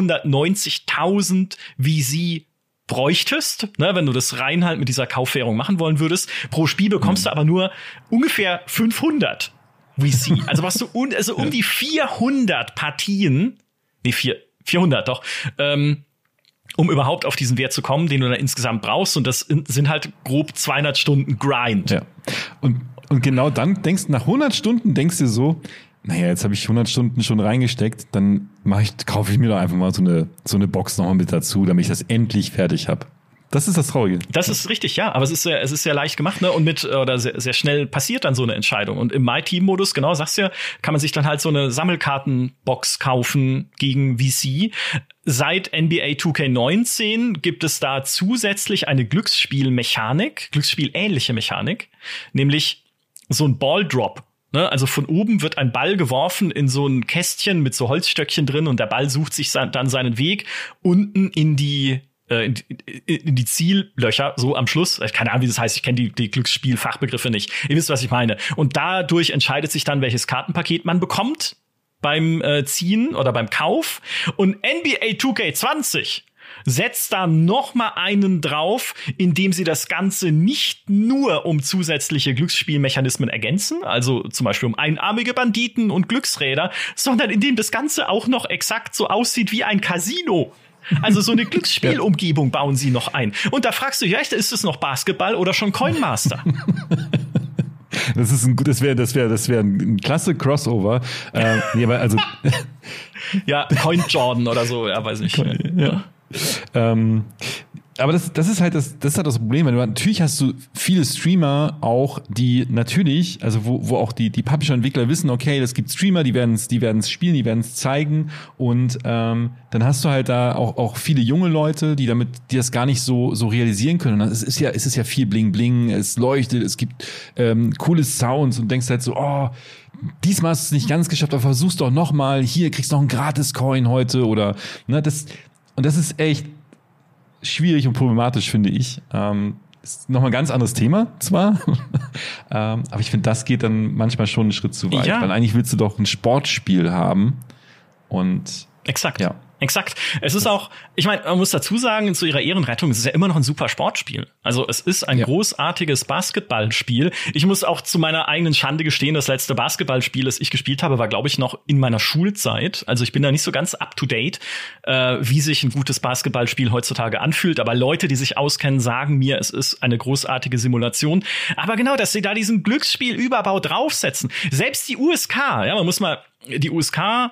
hundertneunzigtausend V C bräuchtest, ne, wenn du das rein halt mit dieser Kaufwährung machen wollen würdest. Pro Spiel bekommst mhm. du aber nur ungefähr fünfhundert V C. Also was du un- also um die vierhundert Partien, nee, vier, vierhundert doch, ähm, um überhaupt auf diesen Wert zu kommen, den du dann insgesamt brauchst. Und das sind halt grob zweihundert Stunden Grind. Ja. Und, und genau dann denkst du, nach hundert Stunden denkst du so, naja, jetzt habe ich hundert Stunden schon reingesteckt, dann mach ich, kaufe ich mir doch einfach mal so eine so eine Box nochmal mit dazu, damit ich das endlich fertig habe. Das ist das Traurige. Das ist richtig, ja. Aber es ist sehr, es ist sehr leicht gemacht, ne? Und mit, oder sehr, sehr schnell passiert dann so eine Entscheidung. Und im My-Team-Modus, genau, sagst du ja, kann man sich dann halt so eine Sammelkartenbox kaufen gegen V C. Seit N B A two K nineteen gibt es da zusätzlich eine Glücksspielmechanik, Glücksspielähnliche Mechanik, nämlich so ein Ball-Drop. Also von oben wird ein Ball geworfen in so ein Kästchen mit so Holzstöckchen drin und der Ball sucht sich dann seinen Weg unten in die äh, in, in die Ziellöcher, so am Schluss. Keine Ahnung, wie das heißt, ich kenne die, die Glücksspielfachbegriffe nicht. Ihr wisst, was ich meine. Und dadurch entscheidet sich dann, welches Kartenpaket man bekommt beim äh, Ziehen oder beim Kauf. Und N B A two K twenty setzt da noch mal einen drauf, indem sie das Ganze nicht nur um zusätzliche Glücksspielmechanismen ergänzen, also zum Beispiel um einarmige Banditen und Glücksräder, sondern indem das Ganze auch noch exakt so aussieht wie ein Casino. Also so eine Glücksspielumgebung bauen sie noch ein. Und da fragst du dich, ja, ist es noch Basketball oder schon Coinmaster? Das ist ein das wäre das wäre das wäre ein klasse Crossover. Äh, nee, aber also ja, Coin Jordan oder so, ja, weiß nicht. Coin, ja. Ähm, aber das, das ist halt das, das ist halt das Problem, weil du natürlich hast du viele Streamer auch, die natürlich, also wo, wo auch die, die Publisher-Entwickler wissen, okay, es gibt Streamer, die werden es, die werden es spielen, die werden es zeigen und ähm, dann hast du halt da auch, auch viele junge Leute, die damit, die das gar nicht so, so realisieren können. Und es ist ja, es ist ja viel Bling Bling, es leuchtet, es gibt ähm, coole Sounds und denkst halt so, oh, diesmal hast du es nicht ganz geschafft, aber versuch's doch noch mal, hier kriegst du noch einen Gratis-Coin heute oder, ne, das, und das ist echt schwierig und problematisch, finde ich. Ähm, ist nochmal ein ganz anderes Thema, zwar, ähm, aber ich finde, das geht dann manchmal schon einen Schritt zu weit, ja. weil eigentlich willst du doch ein Sportspiel haben und exakt. Ja. Exakt. Es ist auch, ich meine, man muss dazu sagen, zu ihrer Ehrenrettung, es ist ja immer noch ein super Sportspiel. Also es ist ein ja. großartiges Basketballspiel. Ich muss auch zu meiner eigenen Schande gestehen, das letzte Basketballspiel, das ich gespielt habe, war, glaube ich, noch in meiner Schulzeit. Also ich bin da nicht so ganz up to date, äh, wie sich ein gutes Basketballspiel heutzutage anfühlt. Aber Leute, die sich auskennen, sagen mir, es ist eine großartige Simulation. Aber genau, dass sie da diesen Glücksspielüberbau draufsetzen. Selbst die U S K, ja, man muss mal, die U S K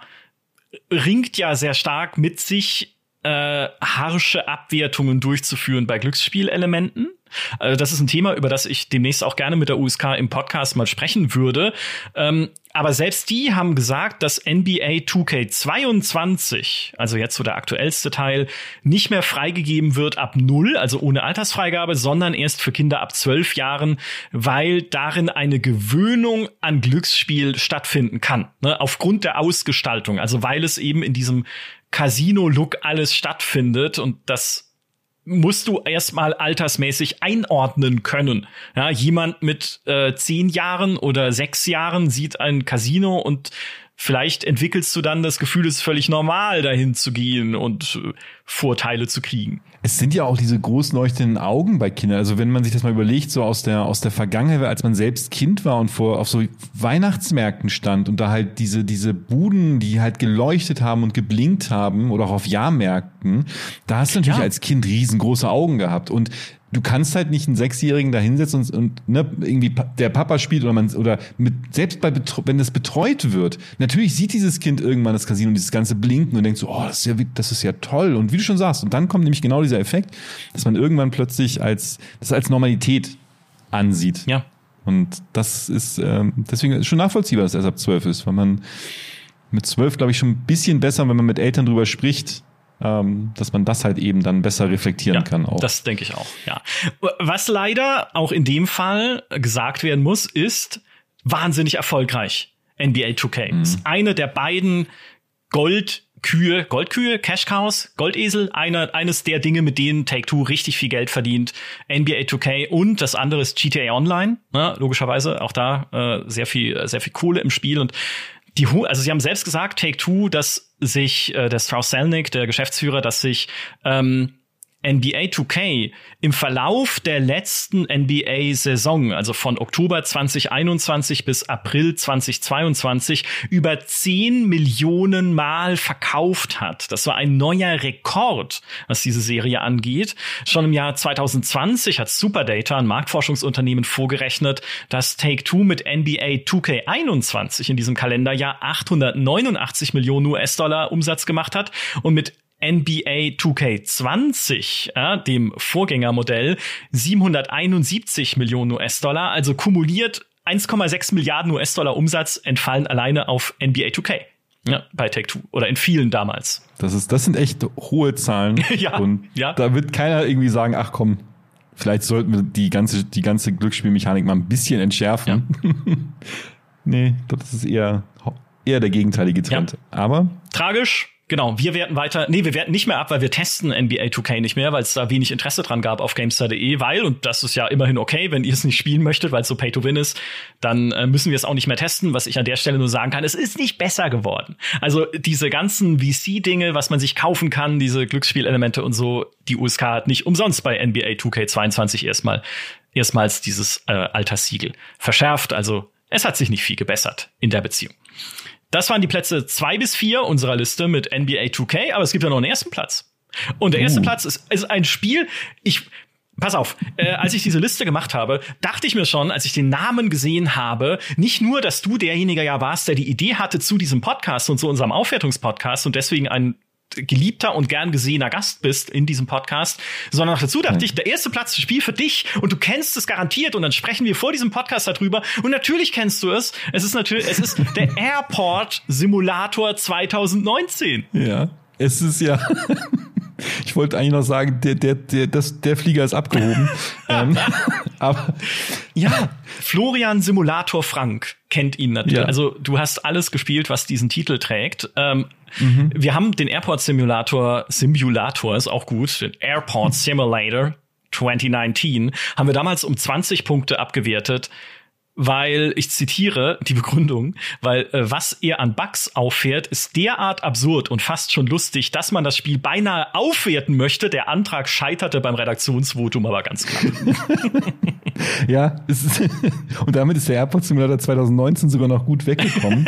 ringt ja sehr stark mit sich, äh, harsche Abwertungen durchzuführen bei Glücksspielelementen. Also das ist ein Thema, über das ich demnächst auch gerne mit der U S K im Podcast mal sprechen würde. Ähm, aber selbst die haben gesagt, dass N B A two K zweiundzwanzig, also jetzt so der aktuellste Teil, nicht mehr freigegeben wird ab null, also ohne Altersfreigabe, sondern erst für Kinder ab zwölf Jahren, weil darin eine Gewöhnung an Glücksspiel stattfinden kann, ne, aufgrund der Ausgestaltung, also weil es eben in diesem Casino-Look alles stattfindet und das musst du erstmal altersmäßig einordnen können. Ja, jemand mit äh, zehn Jahren oder sechs Jahren sieht ein Casino und vielleicht entwickelst du dann das Gefühl, es ist völlig normal, dahin zu gehen und äh, Vorteile zu kriegen. Es sind ja auch diese groß leuchtenden Augen bei Kindern. Also wenn man sich das mal überlegt, so aus der aus der Vergangenheit, als man selbst Kind war und vor auf so Weihnachtsmärkten stand und da halt diese diese Buden, die halt geleuchtet haben und geblinkt haben oder auch auf Jahrmärkten, da hast du natürlich ja. als Kind riesengroße Augen gehabt und du kannst halt nicht einen Sechsjährigen da hinsetzen und, und ne, irgendwie der Papa spielt oder man oder mit selbst bei wenn das betreut wird. Natürlich sieht dieses Kind irgendwann das Casino und dieses ganze Blinken und denkt so, oh, das ist ja das ist ja toll und wie du schon sagst und dann kommt nämlich genau dieser Effekt, dass man irgendwann plötzlich als das als Normalität ansieht. Ja. Und das ist ähm, deswegen ist schon nachvollziehbar, dass es erst ab zwölf ist, weil man mit zwölf glaube ich schon ein bisschen besser, wenn man mit Eltern drüber spricht. Ähm, dass man das halt eben dann besser reflektieren ja, kann auch. Das denke ich auch, ja. Was leider auch in dem Fall gesagt werden muss, ist wahnsinnig erfolgreich. N B A two K mhm. ist eine der beiden Goldkühe, Goldkühe, Cash Cows, Goldesel, eine, eines der Dinge, mit denen Take-Two richtig viel Geld verdient. N B A two K und das andere ist G T A Online, ne, logischerweise auch da äh, sehr viel, sehr viel Kohle im Spiel und die, also sie haben selbst gesagt, Take-Two, dass sich äh, der Strauss Zelnick, der Geschäftsführer, dass sich ähm, N B A two K im Verlauf der letzten N B A-Saison, also von Oktober zwanzig einundzwanzig bis April zwanzig zweiundzwanzig, über zehn Millionen Mal verkauft hat. Das war ein neuer Rekord, was diese Serie angeht. Schon im Jahr zwanzig zwanzig hat Superdata, ein Marktforschungsunternehmen, vorgerechnet, dass Take-Two mit N B A two K einundzwanzig in diesem Kalenderjahr achthundertneunundachtzig Millionen U S-Dollar Umsatz gemacht hat und mit N B A two K zwanzig, ja, dem Vorgängermodell, siebenhunderteinundsiebzig Millionen U S-Dollar, also kumuliert eins Komma sechs Milliarden U S-Dollar Umsatz entfallen alleine auf N B A two K. Ja, bei Take-Two oder in vielen damals. Das ist, das sind echt hohe Zahlen. ja, und ja. Da wird keiner irgendwie sagen, ach komm, vielleicht sollten wir die ganze, die ganze Glücksspielmechanik mal ein bisschen entschärfen. Ja. Nee, das ist eher, eher der gegenteilige Trend. Ja. Aber tragisch. Genau, wir werten weiter, nee, wir werten nicht mehr ab, weil wir testen N B A two K nicht mehr, weil es da wenig Interesse dran gab auf GameStar punkt de, weil, und das ist ja immerhin okay, wenn ihr es nicht spielen möchtet, weil es so Pay-to-Win ist, dann äh, müssen wir es auch nicht mehr testen, was ich an der Stelle nur sagen kann, es ist nicht besser geworden. Also diese ganzen V C-Dinge, was man sich kaufen kann, diese Glücksspielelemente und so, die U S K hat nicht umsonst bei N B A two K zweiundzwanzig erstmal, erstmals dieses äh, Alterssiegel verschärft, also es hat sich nicht viel gebessert in der Beziehung. Das waren die Plätze zwei bis vier unserer Liste mit N B A two K, aber es gibt ja noch einen ersten Platz. Und der erste uh. Platz ist, ist ein Spiel, ich, pass auf, äh, als ich diese Liste gemacht habe, dachte ich mir schon, als ich den Namen gesehen habe, nicht nur, dass du derjenige ja warst, der die Idee hatte zu diesem Podcast und zu unserem Aufwertungspodcast und deswegen ein geliebter und gern gesehener Gast bist in diesem Podcast, sondern noch dazu dachte ich, der erste Platz Spiel für dich und du kennst es garantiert und dann sprechen wir vor diesem Podcast darüber und natürlich kennst du es. Es ist natürlich, es ist der Airport Simulator zwanzig neunzehn. Ja, es ist ja. Ich wollte eigentlich noch sagen, der, der, der, das, der Flieger ist abgehoben. ähm, aber ja, Florian Simulator Frank kennt ihn natürlich. Ja. Also du hast alles gespielt, was diesen Titel trägt. Ähm, mhm. Wir haben den Airport Simulator, Simulator ist auch gut, den Airport Simulator zwanzig neunzehn, haben wir damals um zwanzig Punkte abgewertet. Weil, ich zitiere die Begründung, weil äh, was er an Bugs auffährt, ist derart absurd und fast schon lustig, dass man das Spiel beinahe aufwerten möchte. Der Antrag scheiterte beim Redaktionsvotum aber ganz klar. Ja, es ist, und damit ist der Airport Simulator zwanzig neunzehn sogar noch gut weggekommen.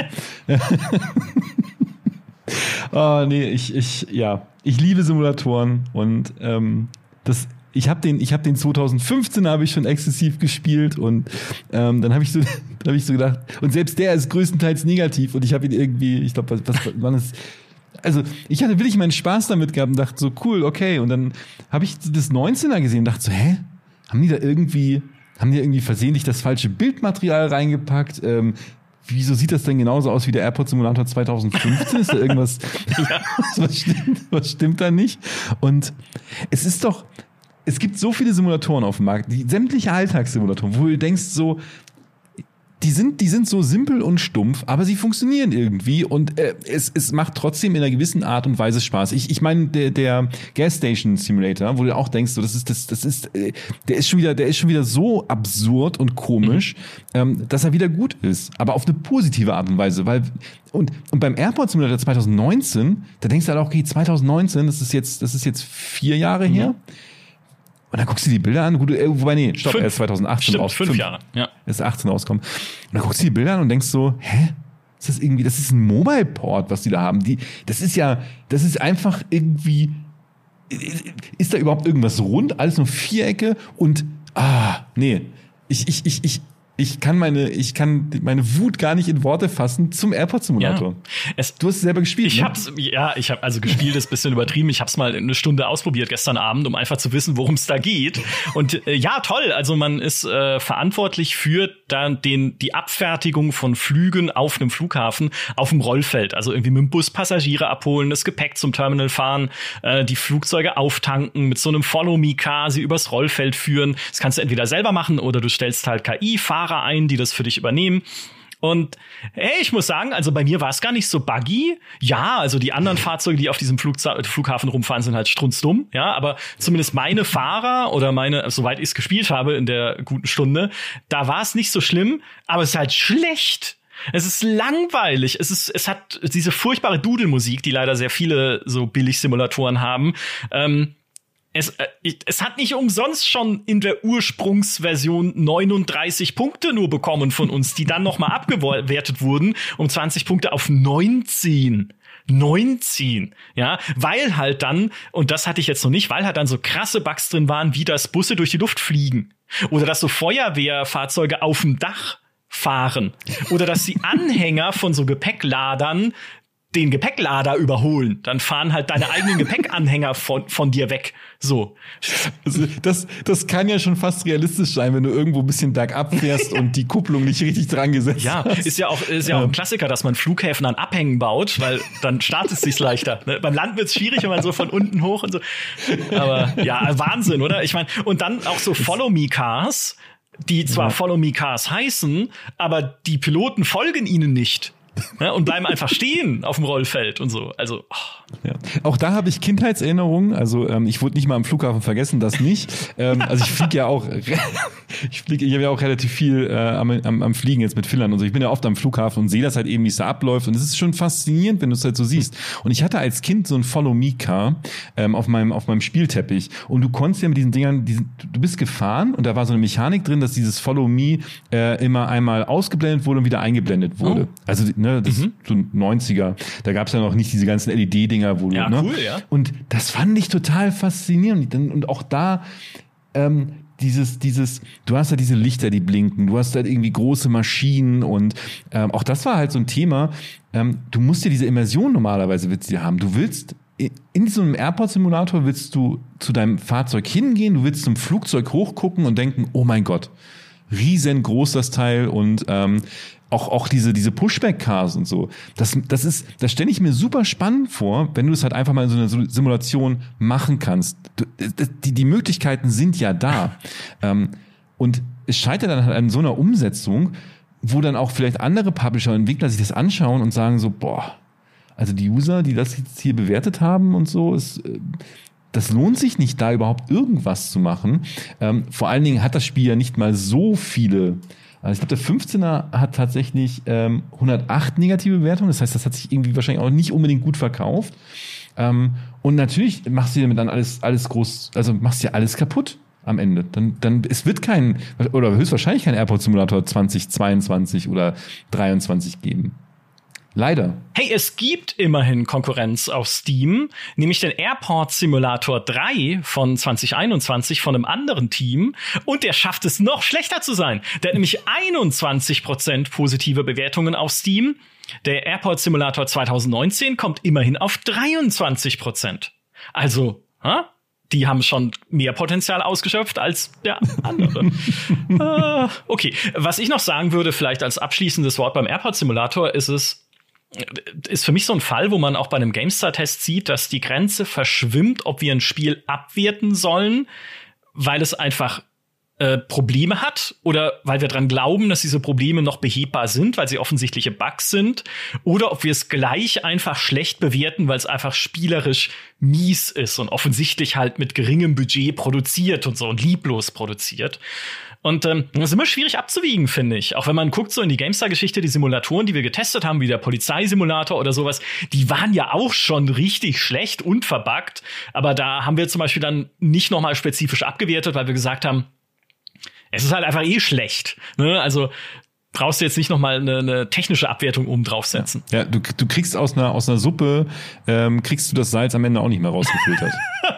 Oh, nee, ich, ich, ja, ich liebe Simulatoren und ähm, das Ich habe den, ich habe den zwanzig fünfzehn habe ich schon exzessiv gespielt und ähm, dann habe ich so, dann habe ich so gedacht und selbst der ist größtenteils negativ und ich habe ihn irgendwie, ich glaube, was, was wann ist, also ich hatte wirklich meinen Spaß damit gehabt und dachte so cool, okay und dann habe ich das neunzehner gesehen und dachte so, hä, haben die da irgendwie, haben die irgendwie versehentlich das falsche Bildmaterial reingepackt? Ähm, Wieso sieht das denn genauso aus wie der Airport Simulator zwanzig fünfzehn? Ist da irgendwas, ja. was, stimmt, was stimmt da nicht? Und es ist doch, es gibt so viele Simulatoren auf dem Markt, die sämtliche Alltagssimulatoren, wo du denkst so, die sind, die sind so simpel und stumpf, aber sie funktionieren irgendwie und äh, es, es macht trotzdem in einer gewissen Art und Weise Spaß. Ich, ich meine, der, der Gas Station Simulator, wo du auch denkst, so, das ist, das, das ist, äh, der ist schon wieder, der ist schon wieder so absurd und komisch, mhm. ähm, dass er wieder gut ist, aber auf eine positive Art und Weise, weil und, und beim Airport Simulator zwanzig neunzehn, da denkst du halt auch, okay, zwanzig neunzehn, das ist jetzt, das ist jetzt vier Jahre mhm. her. Und dann guckst du die Bilder an, gut, wobei, nee, stopp, fünf. er ist zwanzig achtzehn Stimmt, raus. Fünf, fünf Jahre, ja. Er ist achtzehn rausgekommen. Und dann guckst du die Bilder an und denkst so, hä? Ist das irgendwie, das ist ein Mobile-Port, was die da haben. Die, das ist ja, das ist einfach irgendwie, ist da überhaupt irgendwas rund? Alles nur Vierecke und, ah, nee. Ich, ich, ich, ich, Ich kann meine, ich kann meine Wut gar nicht in Worte fassen zum Airport Simulator. Ja. Es, du hast es selber gespielt, Ich ne? hab's, ja, ich habe also gespielt, ist ein bisschen übertrieben. Ich hab's mal eine Stunde ausprobiert gestern Abend, um einfach zu wissen, worum es da geht. Und äh, ja, toll. Also man ist äh, verantwortlich für dann den die Abfertigung von Flügen auf einem Flughafen auf dem Rollfeld. Also irgendwie mit dem Bus Passagiere abholen, das Gepäck zum Terminal fahren, äh, die Flugzeuge auftanken, mit so einem Follow-Me-Car sie übers Rollfeld führen. Das kannst du entweder selber machen oder du stellst halt K I-Fahrer ein, die das für dich übernehmen. Und hey, ich muss sagen, also bei mir war es gar nicht so buggy. Ja, also die anderen Fahrzeuge, die auf diesem Flugza- Flughafen rumfahren, sind halt strunzdumm. Ja, aber zumindest meine Fahrer oder meine, soweit ich es gespielt habe in der guten Stunde, da war es nicht so schlimm, aber es ist halt schlecht. Es ist langweilig. Es ist, es hat diese furchtbare Dudelmusik, die leider sehr viele so Billig-Simulatoren haben. Ähm, Es, äh, es hat nicht umsonst schon in der Ursprungsversion neununddreißig Punkte nur bekommen von uns, die dann noch mal abgewertet wurden um zwanzig Punkte auf neunzehn. neunzehn, ja, weil halt dann, und das hatte ich jetzt noch nicht, weil halt dann so krasse Bugs drin waren, wie dass Busse durch die Luft fliegen. Oder dass so Feuerwehrfahrzeuge auf dem Dach fahren. Oder dass die Anhänger von so Gepäckladern den Gepäcklader überholen, dann fahren halt deine eigenen Gepäckanhänger von, von dir weg. So. Also das, das kann ja schon fast realistisch sein, wenn du irgendwo ein bisschen bergab fährst und die Kupplung nicht richtig dran gesetzt ja, hast. Ja, ist ja auch, ist ja auch ein Klassiker, dass man Flughäfen an Abhängen baut, weil dann startet es sich leichter. Ne? Beim Land wird es schwierig, wenn man so von unten hoch und so. Aber ja, Wahnsinn, oder? Ich meine, und dann auch so Follow-Me-Cars, die zwar ja. Follow-Me-Cars heißen, aber die Piloten folgen ihnen nicht. Ja, und bleiben einfach stehen auf dem Rollfeld und so. Also oh. ja. Auch da habe ich Kindheitserinnerungen. Also ähm, ich wurde nicht mal am Flughafen vergessen, das nicht. ähm, also ich fliege ja auch, ich fliege, ich habe ja auch relativ viel äh, am, am, am Fliegen jetzt mit Finnland und so. Ich bin ja oft am Flughafen und sehe das halt eben, wie es da abläuft. Und es ist schon faszinierend, wenn du es halt so siehst. Und ich hatte als Kind so ein Follow-Me-Car ähm, auf meinem auf meinem Spielteppich. Und du konntest ja mit diesen Dingern, diesen, du bist gefahren und da war so eine Mechanik drin, dass dieses Follow-Me äh, immer einmal ausgeblendet wurde und wieder eingeblendet wurde. Oh. Also Ne, das mhm. so neunziger, da gab es ja noch nicht diese ganzen L E D-Dinger, wo du, ja, ne? Cool, ja. Und das fand ich total faszinierend. Und auch da, ähm, dieses, dieses, du hast ja diese Lichter, die blinken, du hast halt irgendwie große Maschinen und ähm, auch das war halt so ein Thema. Ähm, du musst ja diese Immersion normalerweise willst du haben. Du willst in so einem Airport-Simulator willst du zu deinem Fahrzeug hingehen, du willst zum Flugzeug hochgucken und denken, oh mein Gott, riesengroß das Teil und ähm, auch auch diese diese Pushback-Cars und so. Das das ist, das stelle ich mir super spannend vor, wenn du es halt einfach mal in so einer Simulation machen kannst. Du, die die Möglichkeiten sind ja da. ähm, und es scheitert dann halt an so einer Umsetzung, wo dann auch vielleicht andere Publisher und Entwickler sich das anschauen und sagen so, boah, also die User, die das jetzt hier bewertet haben und so, ist, das lohnt sich nicht, da überhaupt irgendwas zu machen. Ähm, vor allen Dingen hat das Spiel ja nicht mal so viele. Also ich glaube, der fünfzehner hat tatsächlich ähm, hundertacht negative Bewertungen. Das heißt, das hat sich irgendwie wahrscheinlich auch nicht unbedingt gut verkauft. Ähm, und natürlich machst du damit dann alles, alles groß, also machst du ja alles kaputt am Ende. Dann, dann, es wird kein, oder höchstwahrscheinlich kein Airport Simulator zwanzig zweiundzwanzig oder dreiundzwanzig geben. Leider. Hey, es gibt immerhin Konkurrenz auf Steam, nämlich den Airport Simulator drei von zwanzig einundzwanzig von einem anderen Team. Und der schafft es noch schlechter zu sein. Der hat nämlich einundzwanzig Prozent positive Bewertungen auf Steam. Der Airport Simulator zwanzig neunzehn kommt immerhin auf dreiundzwanzig Prozent. Also, ha? Die haben schon mehr Potenzial ausgeschöpft als der andere. uh, okay, was ich noch sagen würde, vielleicht als abschließendes Wort beim Airport Simulator, ist es, ist für mich so ein Fall, wo man auch bei einem GameStar-Test sieht, dass die Grenze verschwimmt, ob wir ein Spiel abwerten sollen, weil es einfach äh, Probleme hat oder weil wir dran glauben, dass diese Probleme noch behebbar sind, weil sie offensichtliche Bugs sind, oder ob wir es gleich einfach schlecht bewerten, weil es einfach spielerisch mies ist und offensichtlich halt mit geringem Budget produziert und so und lieblos produziert. Und ähm, das ist immer schwierig abzuwiegen, finde ich. Auch wenn man guckt so in die GameStar-Geschichte, die Simulatoren, die wir getestet haben, wie der Polizeisimulator oder sowas, die waren ja auch schon richtig schlecht und verbuggt. Aber da haben wir zum Beispiel dann nicht noch mal spezifisch abgewertet, weil wir gesagt haben, es ist halt einfach eh schlecht. Ne? Also brauchst du jetzt nicht noch mal eine, eine technische Abwertung oben draufsetzen. Ja, ja du, du kriegst aus einer, aus einer Suppe, ähm, kriegst du das Salz am Ende auch nicht mehr rausgefiltert.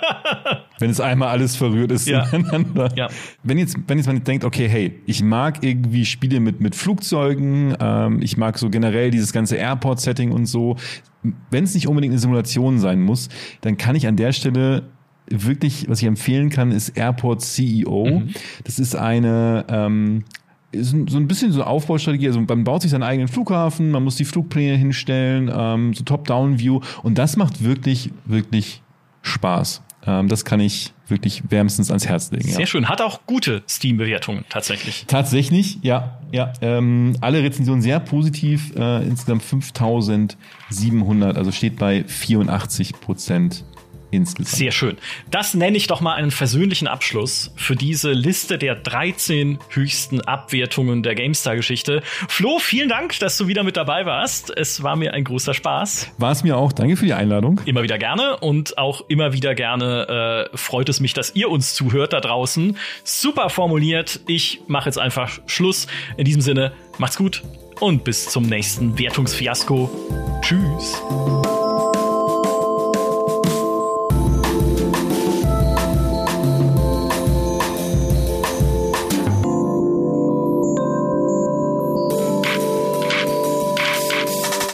Wenn es einmal alles verrührt ist ja. ineinander. Ja. Wenn jetzt, wenn jetzt man denkt, okay, hey, ich mag irgendwie Spiele mit, mit Flugzeugen, ähm, ich mag so generell dieses ganze Airport-Setting und so. Wenn es nicht unbedingt eine Simulation sein muss, dann kann ich an der Stelle wirklich, was ich empfehlen kann, ist Airport C E O. Mhm. Das ist eine, ähm, ist so ein bisschen so eine Aufbaustrategie. Also man baut sich seinen eigenen Flughafen, man muss die Flugpläne hinstellen, ähm, so Top-Down-View. Und das macht wirklich, wirklich Spaß. Ähm, das kann ich wirklich wärmstens ans Herz legen. Sehr ja. schön. Hat auch gute Steam-Bewertungen tatsächlich. Tatsächlich, ja. ja. Ähm, alle Rezensionen sehr positiv. Äh, insgesamt fünftausendsiebenhundert, also steht bei vierundachtzig Prozent. Insgesamt. Sehr schön. Das nenne ich doch mal einen versöhnlichen Abschluss für diese Liste der dreizehn höchsten Abwertungen der GameStar-Geschichte. Flo, vielen Dank, dass du wieder mit dabei warst. Es war mir ein großer Spaß. War es mir auch. Danke für die Einladung. Immer wieder gerne und auch immer wieder gerne äh, freut es mich, dass ihr uns zuhört da draußen. Super formuliert. Ich mache jetzt einfach Schluss. In diesem Sinne, macht's gut und bis zum nächsten Wertungsfiasko. Tschüss.